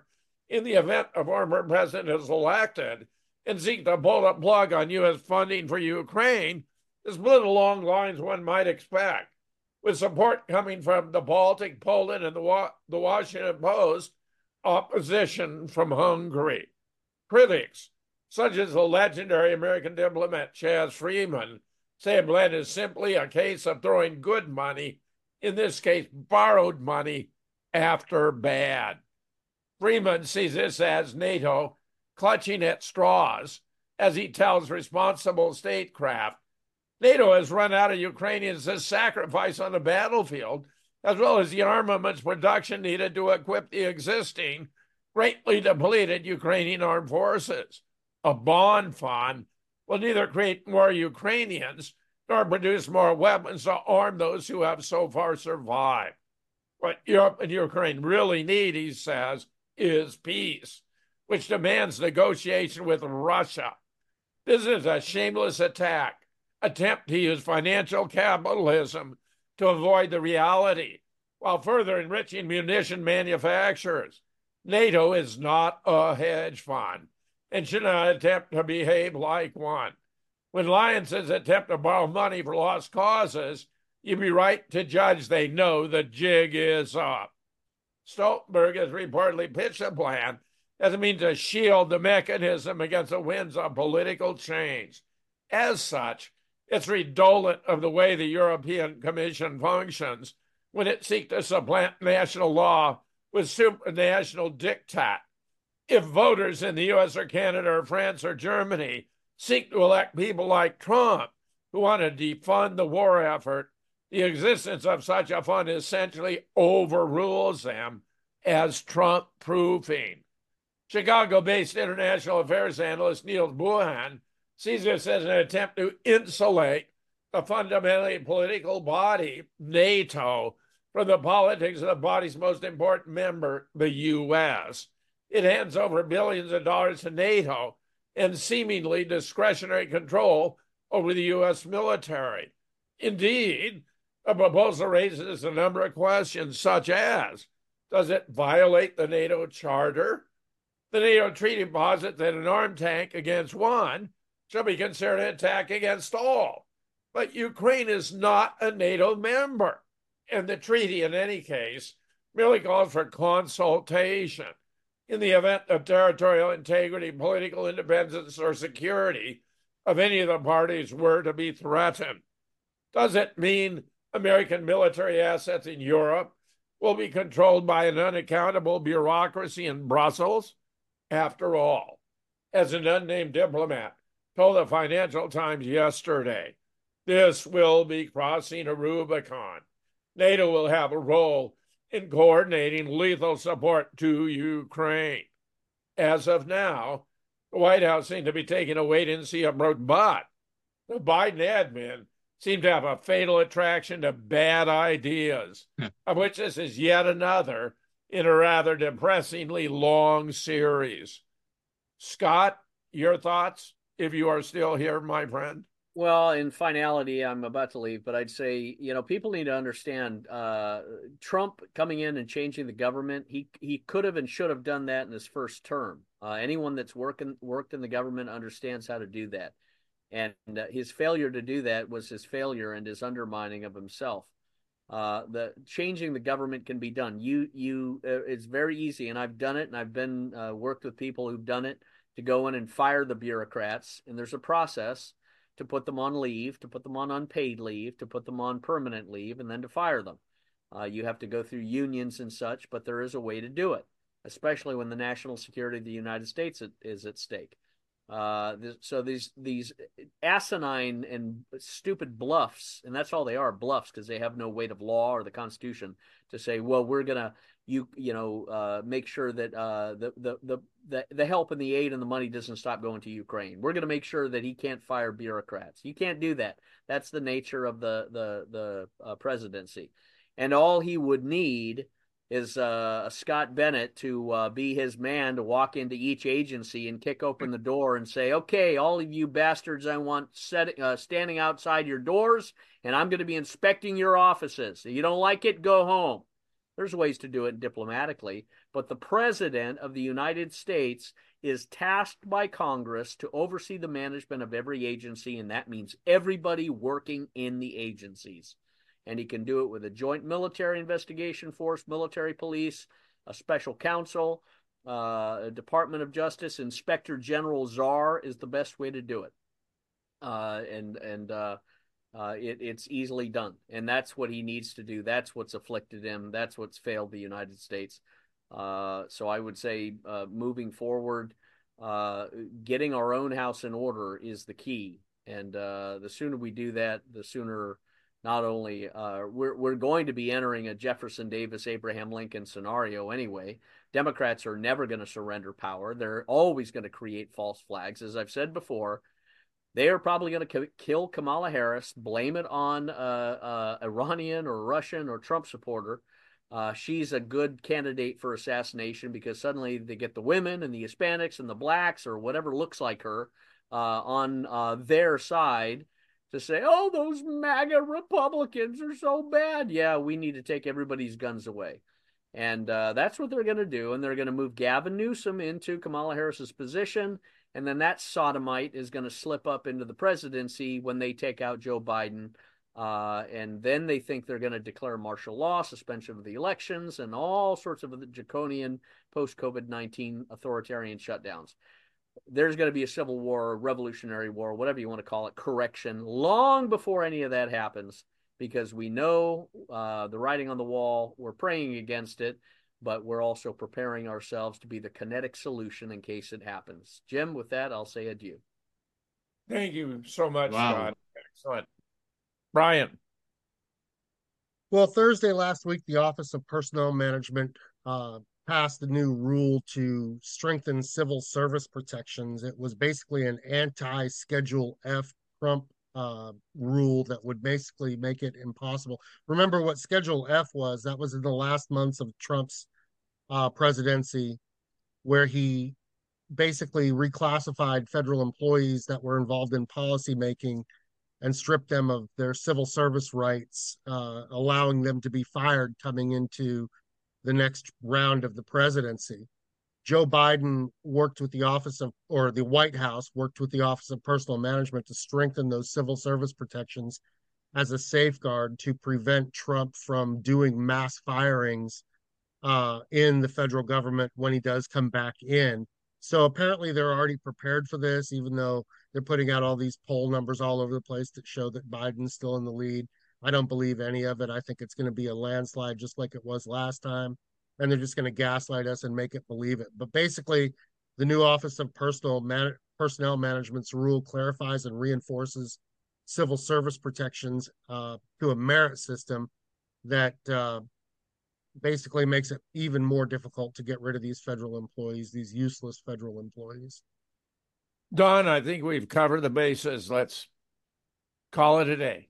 in the event a former president is elected and seek to pull the plug on U.S. funding for Ukraine is split along lines one might expect, with support coming from the Baltic, Poland, and the Washington Post, opposition from Hungary. Critics, such as the legendary American diplomat Chas Freeman, say Bled is simply a case of throwing good money, in this case borrowed money, after bad. Freeman sees this as NATO clutching at straws, as he tells Responsible Statecraft. NATO has run out of Ukrainians to sacrifice on the battlefield, as well as the armaments production needed to equip the existing, greatly depleted Ukrainian armed forces. A bond fund will neither create more Ukrainians nor produce more weapons to arm those who have so far survived. What Europe and Ukraine really need, he says, is peace, which demands negotiation with Russia. This is a shameless attempt to use financial capitalism to avoid the reality, while further enriching munition manufacturers. NATO is not a hedge fund and should not attempt to behave like one. When alliances attempt to borrow money for lost causes, you'd be right to judge they know the jig is up. Stoltenberg has reportedly pitched a plan as a means to shield the mechanism against the winds of political change. As such, it's redolent of the way the European Commission functions when it seeks to supplant national law with supranational diktat. If voters in the U.S. or Canada or France or Germany seek to elect people like Trump who want to defund the war effort, the existence of such a fund essentially overrules them as Trump-proofing. Chicago-based international affairs analyst Niels Buchan sees this as an attempt to insulate the fundamentally political body, NATO, from the politics of the body's most important member, the U.S. It hands over billions of dollars to NATO and seemingly discretionary control over the U.S. military. Indeed, the proposal raises a number of questions, such as, does it violate the NATO Charter? The NATO treaty posits that an armed tank against one shall be considered an attack against all. But Ukraine is not a NATO member, and the treaty, in any case, merely calls for consultation. In the event of territorial integrity, political independence, or security of any of the parties were to be threatened. Does it mean American military assets in Europe will be controlled by an unaccountable bureaucracy in Brussels? After all, as an unnamed diplomat told the Financial Times yesterday, this will be crossing a Rubicon. NATO will have a role in coordinating lethal support to Ukraine. As of now, the White House seemed to be taking a wait-and-see approach, but the Biden admin seemed to have a fatal attraction to bad ideas, of which this is yet another in a rather depressingly long series. Scott, your thoughts, if you are still here, my friend? Well, in finality, I'm about to leave, but I'd say, people need to understand Trump coming in and changing the government. He could have and should have done that in his first term. Anyone that's worked in the government understands how to do that. And his failure to do that was his failure and his undermining of himself. The changing the government can be done. It's very easy, and I've done it, and I've been worked with people who've done it, to go in and fire the bureaucrats. And there's a process to put them on leave, to put them on unpaid leave, to put them on permanent leave, and then to fire them. You have to go through unions and such, but there is a way to do it, especially when the national security of the United States is at stake. So these asinine and stupid bluffs, and that's all they are, bluffs, because they have no weight of law or the Constitution to say, well, we're gonna make sure that the help and the aid and the money doesn't stop going to Ukraine. We're gonna make sure that he can't fire bureaucrats. You can't do that. That's the nature of the presidency, and all he would need is Scott Bennett to be his man to walk into each agency and kick open the door and say, okay, all of you bastards, I want standing outside your doors, and I'm going to be inspecting your offices. If you don't like it, go home. There's ways to do it diplomatically, But the President of the United States is tasked by Congress to oversee the management of every agency, and that means everybody working in the agencies. And he can do it with a joint military investigation force, military police, a special counsel, a Department of Justice. Inspector General Czar is the best way to do it. It's easily done. And that's what he needs to do. That's what's afflicted him. That's what's failed the United States. So I would say moving forward, getting our own house in order is the key. And the sooner we do that, the sooner not only we're going to be entering a Jefferson Davis, Abraham Lincoln scenario anyway. Democrats are never going to surrender power. They're always going to create false flags. As I've said before, they are probably going to kill Kamala Harris, blame it on Iranian or Russian or Trump supporter. She's a good candidate for assassination because suddenly they get the women and the Hispanics and the blacks or whatever looks like her on their side to say, oh, those MAGA Republicans are so bad. Yeah, we need to take everybody's guns away. And that's what they're going to do. And they're going to move Gavin Newsom into Kamala Harris's position. And then that sodomite is going to slip up into the presidency when they take out Joe Biden. And then they think they're going to declare martial law, suspension of the elections, and all sorts of draconian post-COVID-19 authoritarian shutdowns. There's going to be a civil war, a revolutionary war, whatever you want to call it, correction, long before any of that happens, because we know the writing on the wall. We're praying against it, but we're also preparing ourselves to be the kinetic solution in case it happens. Jim, with that, I'll say adieu. Thank you so much, Wow. Scott. Excellent. Brian. Well, Thursday last week, the Office of Personnel Management passed a new rule to strengthen civil service protections. It was basically an anti-Schedule F Trump rule that would basically make it impossible. Remember what Schedule F was? That was in the last months of Trump's presidency, where he basically reclassified federal employees that were involved in policymaking and stripped them of their civil service rights, allowing them to be fired coming into the next round of the presidency. Joe Biden worked with the the White House worked with the Office of Personnel Management to strengthen those civil service protections as a safeguard to prevent Trump from doing mass firings in the federal government when he does come back in. So apparently they're already prepared for this, even though they're putting out all these poll numbers all over the place that show that Biden's still in the lead. I don't believe any of it. I think it's going to be a landslide just like it was last time. And they're just going to gaslight us and make it believe it. But basically, the new Office of Personnel Management's rule clarifies and reinforces civil service protections to a merit system that basically makes it even more difficult to get rid of these federal employees, these useless federal employees. Don, I think we've covered the bases. Let's call it a day.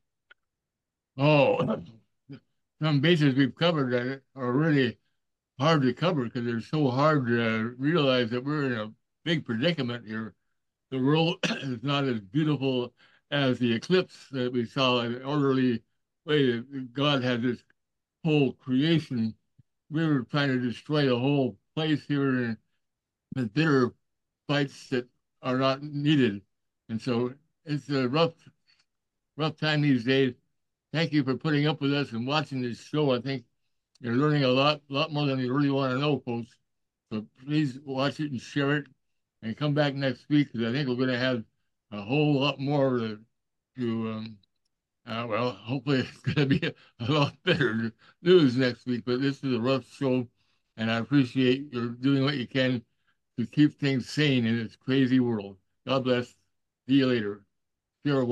Oh, some bases we've covered that are really hard to cover because they're so hard to realize that we're in a big predicament here. The world is not as beautiful as the eclipse that we saw in an orderly way that God had this whole creation. We were trying to destroy the whole place here with bitter fights that are not needed. And so it's a rough time these days. Thank you for putting up with us and watching this show. I think you're learning a lot more than you really want to know, folks. So please watch it and share it and come back next week because I think we're going to have a whole lot more well, hopefully it's going to be a lot better news next week, but this is a rough show, and I appreciate you doing what you can to keep things sane in this crazy world. God bless. See you later. Share